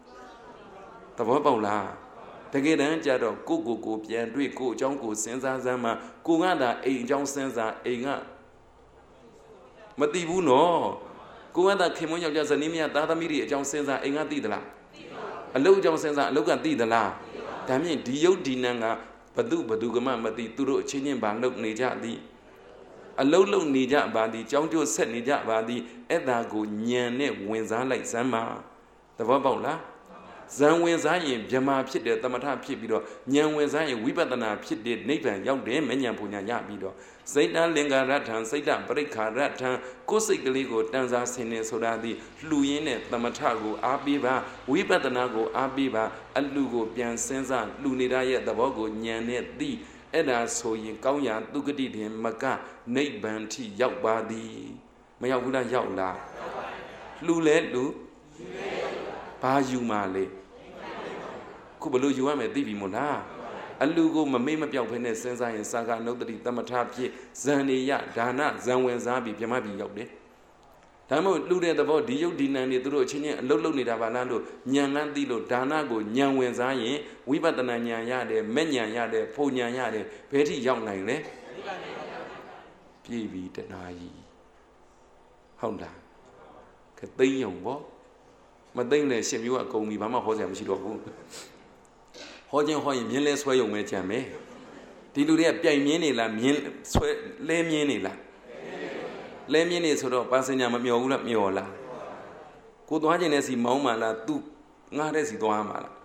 S1: Tabola. The great angel of Kuku, Pian, Rico, Jonko, Senza Zama, Kuganda, a John Senza, a Matibu no. ကိုကသာခင်မွန်းယောက်ျားဇနီးမယားသားသမီးတွေအကြောင်းစဉ်းစားအိမ်ကသိသလားအလုတ်အကြောင်းစဉ်းစားအလုတ်ကသိသလားဒါမြင့်ဒီယုတ်ဒီနံကဘသူကမှမသိသူတို့အချင်းချင်းဘာလုပ်နေကြသည်အလုတ်လုံနေကြပါသည်ကြောင်းကျိုးဆက်နေကြပါသည်အဲ့ဒါကိုညံနဲ့ဝင်စားလိုက်စမ်းပါသဘောပေါက်လားဇံဝင်စားရင်ဗြဟ္မာဖြစ်တယ်သမထဖြစ်ပြီးတော့ဉာဏ်ဝင်စားရင်ဝိပဿနာဖြစ်တဲ့နိဗ္ဗာန်ရောက်တယ်မဉဏ်ပူညာရပြီးတော့စိတ်တလင်္ကာရထံစိတ်တပရိက္ခာရထံကိုယ်စိတ်ကလေးကိုတန်စားဆင်နေဆိုတာဒီလှူရင်းနဲ့သမထကိုအားပေးပါဝိပဿနာကိုအားပေးပါအလှကိုပြန်စဉ်းစားလှူနေတာရဲ့သဘောကိုဉာဏ်နဲ့သိအဲ့ဒါဆိုရင်ကောင်းရာသူဂတိတင်မကနိဗ္ဗာန်ထိရောက်ပါသည်မရောက်ဘူးလားရောက်လားလှူလဲလှူဘာယူမှလဲခုဘလို့ယူရမယ်သိပြီမို့လားအလူကိုမမေ့မပြောက်ဖဲနဲ့စဉ်းစားရင်စာကနုတ္တိသမထဖြစ်ဇန်နေယဒါနဇံဝင်စားပြီးပြမပြီးရောက်တယ်ဒါမှမဟုတ်လှူတဲ့သဘောဒီယုတ်ဒီနံနေသူတို့အချင်းချင်းအလုတ်လုတ်နေတာပါလားလို့ဉာဏ်လန်းသိလို့ဒါနကိုဉာဏ်ဝင်စားရင်ဝိပဿနာဉာဏ်ရတယ်မဲ့ဉာဏ်ရတယ်ဖုန်ဉာဏ်ရတယ်ဘယ်ထိရောက်နိုင်လဲပြည့်ပြီတနာကြီးဟုတ်လားကသိမ့်ယုံပေါ့မသိမ့်လဲရှင်မျိုးကအကုန်ပြီဘာမှဟောစရာမရှိတော့ဘူးဟောခြင်းဟောရင်မြင်းလဲဆွဲယုံပဲကြံမယ်ဒီလူတွေကပြိုင်မြင်းနေလားမြင်းဆွဲလဲမြင်းနေလားလဲမြင်းနေဆိုတော့ပါစင်ညာမမျောဘူးလားမျောလားကိုသွားခြင်းနဲ့စီမောင်းမှလား तू ငားတဲ့စီသွားမှလား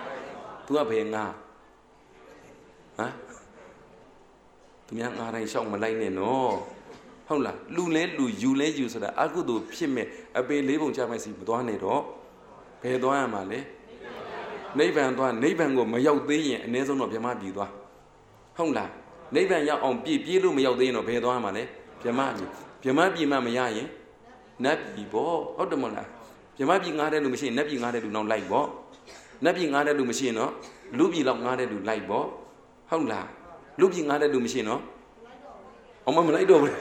S1: तू ကဘယ်ငားဟမ်သူများငားတိုင်းရှောက်မလိုက်နဲ့နော်ဟုတ်လားလူလဲလူယူလဲယူဆိုတာအကုသိုလ်ဖြစ်မဲ့အပေလေးပုံချမဲ့စီမသွားနဲ့တော့ဘယ်သွားရမှာလဲနိဗ္ဗာန်သွားနိဗ္ဗာန်ကိုမရောက်သေးရင်အနည်းဆုံးတော့ဗြဟ္မပြည်သွားဟုတ်လားနိဗ္ဗာန်ရောက်အောင်ပြေးလို့မရောက်သေးရင်တော့ဘယ်သွားမှာလဲဗြဟ္မပြည်မှမရရင်နတ်ပြည်ပေါ့ဟုတ်တယ်မဟုတ်လားဗြဟ္မပြည်ငားတဲ့လူမရှိရင်နတ်ပြည်ငားတဲ့လူနောက်လိုက်ပေါ့နတ်ပြည်ငားတဲ့လူမရှိရင်တော့လူပြည်လောက်ငားတဲ့လူလိုက်ပေါ့ဟုတ်လားလူပြည်ငားတဲ့လူမရှိရင်တော့အောင်မလိုက်တော့ဘူး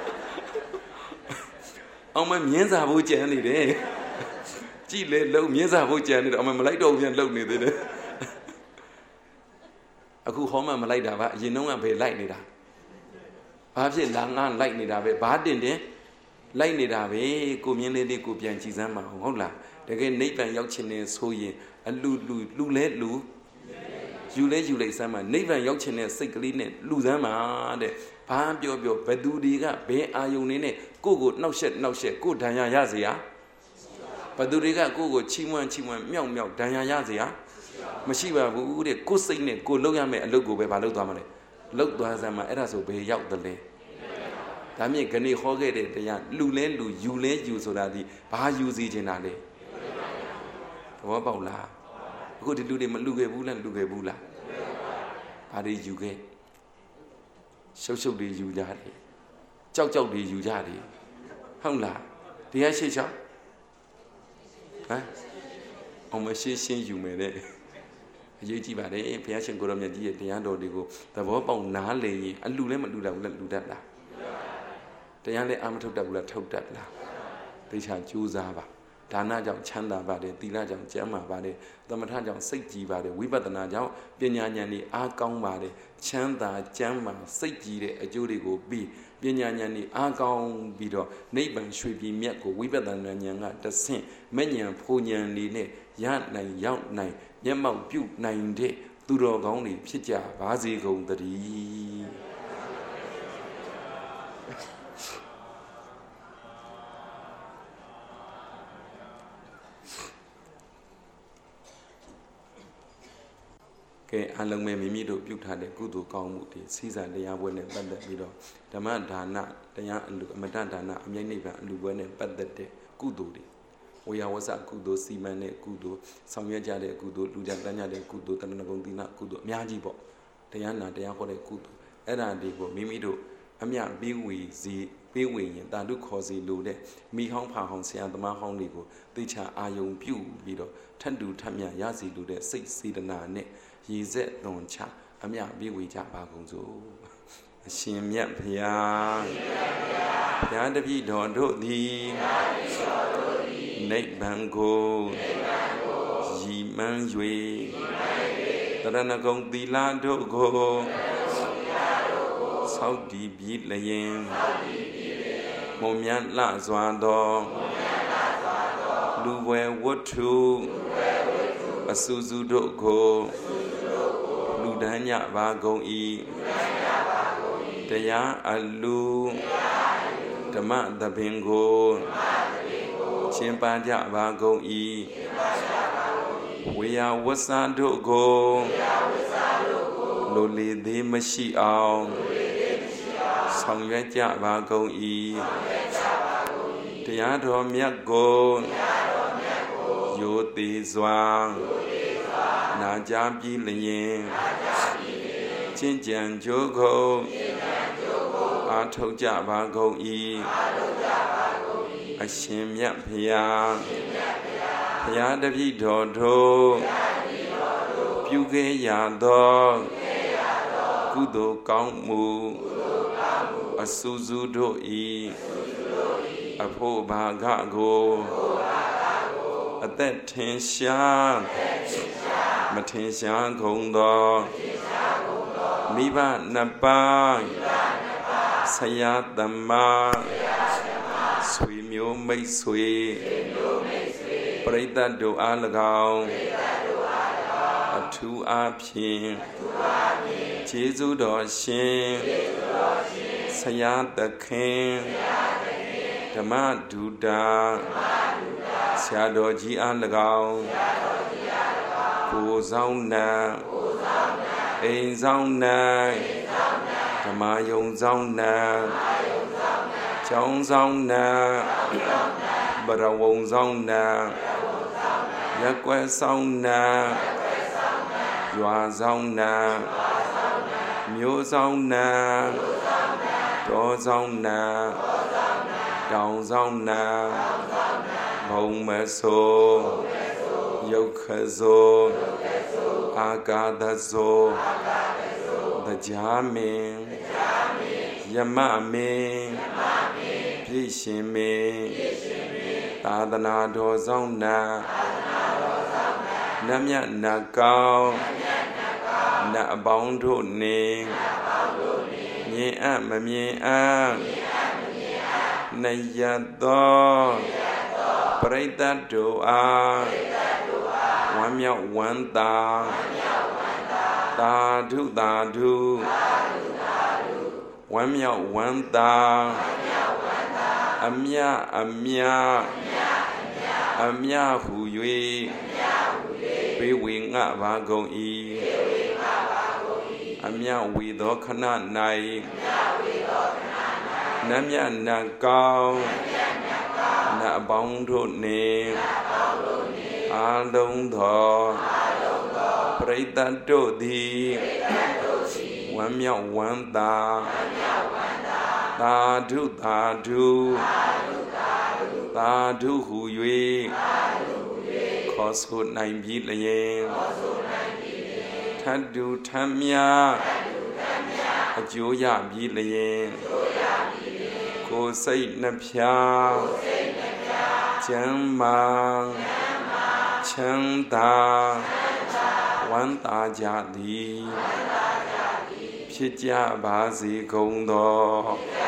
S1: အောင်မမြင်းစာဖို့ကြံနေတယ်ကြည့်လေလုံမြင်းစာဖို့ကြံနေတော့အောင်မလိုက်တော့ဘူးပြန်လုံနေသေးတယ်အခုဟောမှမလိုက်တာပါအရင်တော့ကဘယ်လိုက်နေတာဘာဖြစ်လာငါလိုက်နေတာပဲဘာတင်လိုက်နေတာပဲကိုမြင်းလေးလေးကိုပြန်ကြည်စမ်းပါအောင်ဟုတ်လားတကယ်နိဗ္ဗာန်ရောက်ချင်နေဆိုရင်အလူလဲလူယူလဲယူလိုက်စမ်းပါနိဗ္ဗာန်ရောက်ချင်တဲ့စိတ်ကလေးနဲ့လူစမ်းပါတဲ့ဘာပြောဘယ်သူတွေကဘယ်အာယုန်နေနဲ့ကိုကိုနှောက်ရှက်ကိုဒဏ်ရာရစေရဘယ်သူတွေကကိုချီးမွမ်းမြောက်ဒဏ်ရာရစေရမရှိပါဘူးတဲ့ကိုစိတ်နဲ့ကိုလုပ်ရမယ့်အလုပ်ကိုပဲဘာလုပ်သွားမှာလဲလုပ်သွားစမ်းမှာအဲ့ဒါဆိုဘယ်ရောက်တယ်လဲဒါမြင့်ခဏဟောခဲ့တဲ့တရားလူလဲလူယူလဲယူဆိုတာဒီဘာယူစီချင်တာလဲသဘောပေါက်လားအခုဒီလူတွေမလူခဲ့ဘူးလားလူခဲ့ဘူးလားဘာတွေယူခဲ့ရှုပ်တွေယူကြတယ်ကြောက်တွေယူကြတယ်ဟုတ်လားတရားရှေ့ချောင်းဟမ်အောင်မရှင်းယူမယ်တဲ့အရေးကြီးပါတယ်ဘုရားရှင်ကိုရောမြတ်ကြီးရဲ့တရားတော်တွေကိုသဘောပေါက်နားလည်ရင်အလူလည်းမလူတတ်ဘူးလားလူတတ်လားတရားလည်းအာမထုတ်တတ်ဘူးလားထုတ်တတ်လားသိချာကြိုးစားပါဒါနကြောင့်ချမ်းသာပါတယ်သီလကြောင့်ကျမ်းမာပါတယ်သမထကြောင့်စိတ်ကြည်ပါတယ်ဝိပဿနာကြောင့်ပညာဉာဏ်ဤအားကောင်းပါတယ်ချမ်းသာကျမ်းမာစိတ်ကြည်တဲ့အကျိုးတွေကိုပြီးပညာဉာဏ်ဤအားကောင်းပြီးတော့နိဗ္ဗာန်ရွှေပြည်မြတ်ကိုဝိပဿနာဉာဏ်ကတဆင့်မဲ့ဉာဏ်ဖို့ဉာဏ်လေးနဲ့ရနိုင်ရောက်နိုင်မျက်မှောက်ပြုနိုင်တဲ့သူတော်ကောင်းတွေဖြစ်ကြပါစေကုန်သတည်းကဲအလုံးမဲ့မိမိတို့ပြုထားတဲ့ကုသိုလ်ကောင်းမှုတွေစီးစံတရားပွဲနဲ့ပတ်သက်ပြီးတော့ဓမ္မဒါနတရားအလူအမတဒါနအမြိုက်နိဗ္ဗာန်အလူပွဲနဲ့ပတ်သက်တဲ့ကုသိုလ်တွေဝေယဝဆကုသိုလ်စီမံတဲ့ကုသိုလ်ဆောင်ရွက်ကြတဲ့ကုသိုလ်လူကြတန်းကြတဲ့ကုသိုလ်တဏ္ဍဂုံသီလကုသိုလ်အများကြီးပေါ့တရားနာတရားဟောတဲ့ကုသိုလ်အဲ့ဒါတွေကိုမိမိတို့အမြပေးဝေရင်တာတုခေါ်စီလို့တဲ့မိဟောင်းဖာဟောင်းဆရာသမားဟောင်းတွေကိုသိချာအာယုံပြုပြီးတော့ထပ်တူထပ်မြရစီလို့တဲ့စိတ်စေတနာနဲ့ရည်ဆက်လွန်ချအမြပေးဝေကြပါကုန်စို့အရှင်မြတ်ဘုရားဘုရားတပည့်တော်တို့သည်နိဗ္ဗာန်ကိုရည်မှန်း၍တရဏဂုံသီလတို့ကိုဆောက်တည်ပြီးလျင်မုံမြတ်လှစွာသောလူဝဲဝတ္ထုအစူစူတို့ကိုလူဒန်းညပါကုန်၏တရားအလူဓမ္မသဘင်ကိုရှင်းပါကြပါကုန်၏ဝေယဝဆ္စာတို့ကိုလိုလေသေးမရှိအောင်ဆောင်ရွက်ကြပါကုန်၏တရားတော်မြတ်ကိုရိုသေစွာနာကြားပြီးလျင်ကျင့်ကြံကြိုးကိုအားထုတ်ကြပါကုန်၏အရှင်မြတ်ဖျားဘုရားတပည့်တော်တို့ပြုခဲ့ရသောကုသိုလ်ကောင်းမှုအစူစူတို့၏အဖို့ဘာဂကိုအသက်ထင်ရှားမထင်ရှားကုန်သောမိဘနှစ်ပါးဆရာသမားဆွေမျိုးမိတ်ဆွေပရိသတ်တို့အား၎င်းအထူးအားဖြင့်ကျေးဇူးတော်ရှင်ဆရာသခင်ဓမ္မဒုတာဆရာတော်ကြီးအား၎င်းကိုဆောင်နာအိမ်ဆောင်နာဓမ္မယုံဆောင်နာကျောင်းဆောင်နာဘရဝုံဆောင်နာရက်ွယ်ဆောင်နာရွာဆောင်နာမြို့ဆောင်နာတောဆောင်နာတောင်ဆောင်နာဘုံမဆိုးယုတ်ခဆိုးအာကာသဆိုးတရားမင်းယမမင်းပြည့်ရှင်မင်းသာသနာတော်ဆောင်နာနတ်မြတ်နတ်ကောင်းနတ်အပေါင်းတို့နှင့်မြင်အပ်မမြင်အပ်နှရသောပရိသတ်တို့အားဝမ်းမြောက်ဝမ်းသာသာဓုသာဓုဝမ်းမြောက်ဝမ်းသာအမြအမြအမြဟု၍ဘေဝေငှပါကုန်၏အမြဝေသောခဏ၌နတ်မြတ်နတ်ကောင်းနတ်အပေါင်းတို့နှင့်အာလုံးသောပရိသတ်တို့သည်ဝမ်းမြောက်ဝမ်းသာသာဓုသာဓုသာဓုဟု၍ခေါ်ဆိုနိုင်ပြီလျင်ထတ်တူထမ်းမြအကျိုးရပြီလျင်ကိုယ်စိတ်နှဖျားကျမ်းမာချမ်းသာဝမ်းသာကြသည်ဖြစ်ကြပါစေကုန်သော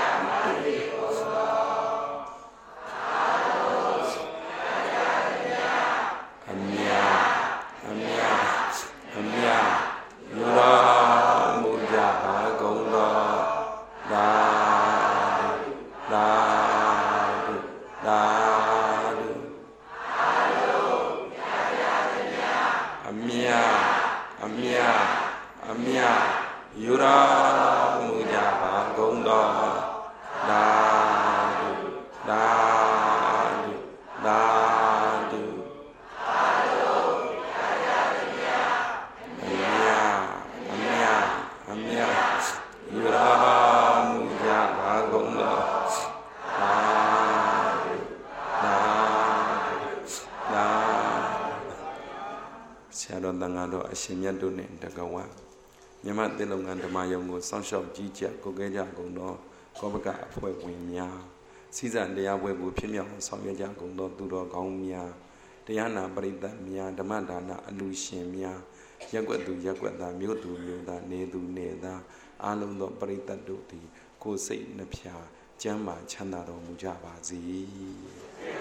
S1: အမြအမြအမြယူတော်မူကြပါကုန်သောသာသာသာအမြအမြအမြယူတော်မူကြပါကုန်သောသာသာသာယူတော်မူကြပါကုန်သောဆရာတော်တန်ဃာတော်အရှင်မြတ်တို့နှင့်တကဝမြမသင်္လုံငန်းဓမ္မယုံကိုစောင့်ရှောက်ကြီးကြပ်ကိုကဲကြကုန်သောကောပကအဖွဲ့ဝင်များစီစံတရားပွဲကိုဖြစ်မြောက်ဆောင်ရွက်ကြကုန်သောသူတော်ကောင်းများတရားနာပရိသတ်များဓမ္မဒါနအလူရှင်များရက်ွက်သူရက်ွက်သားမြို့သူမြို့သားနေသူနေသားအားလုံးသောပရိသတ်တို့သည်ကိုယ်စိတ်နှဖျားကျမ်းမာချမ်းသာတော်မူကြပါစေ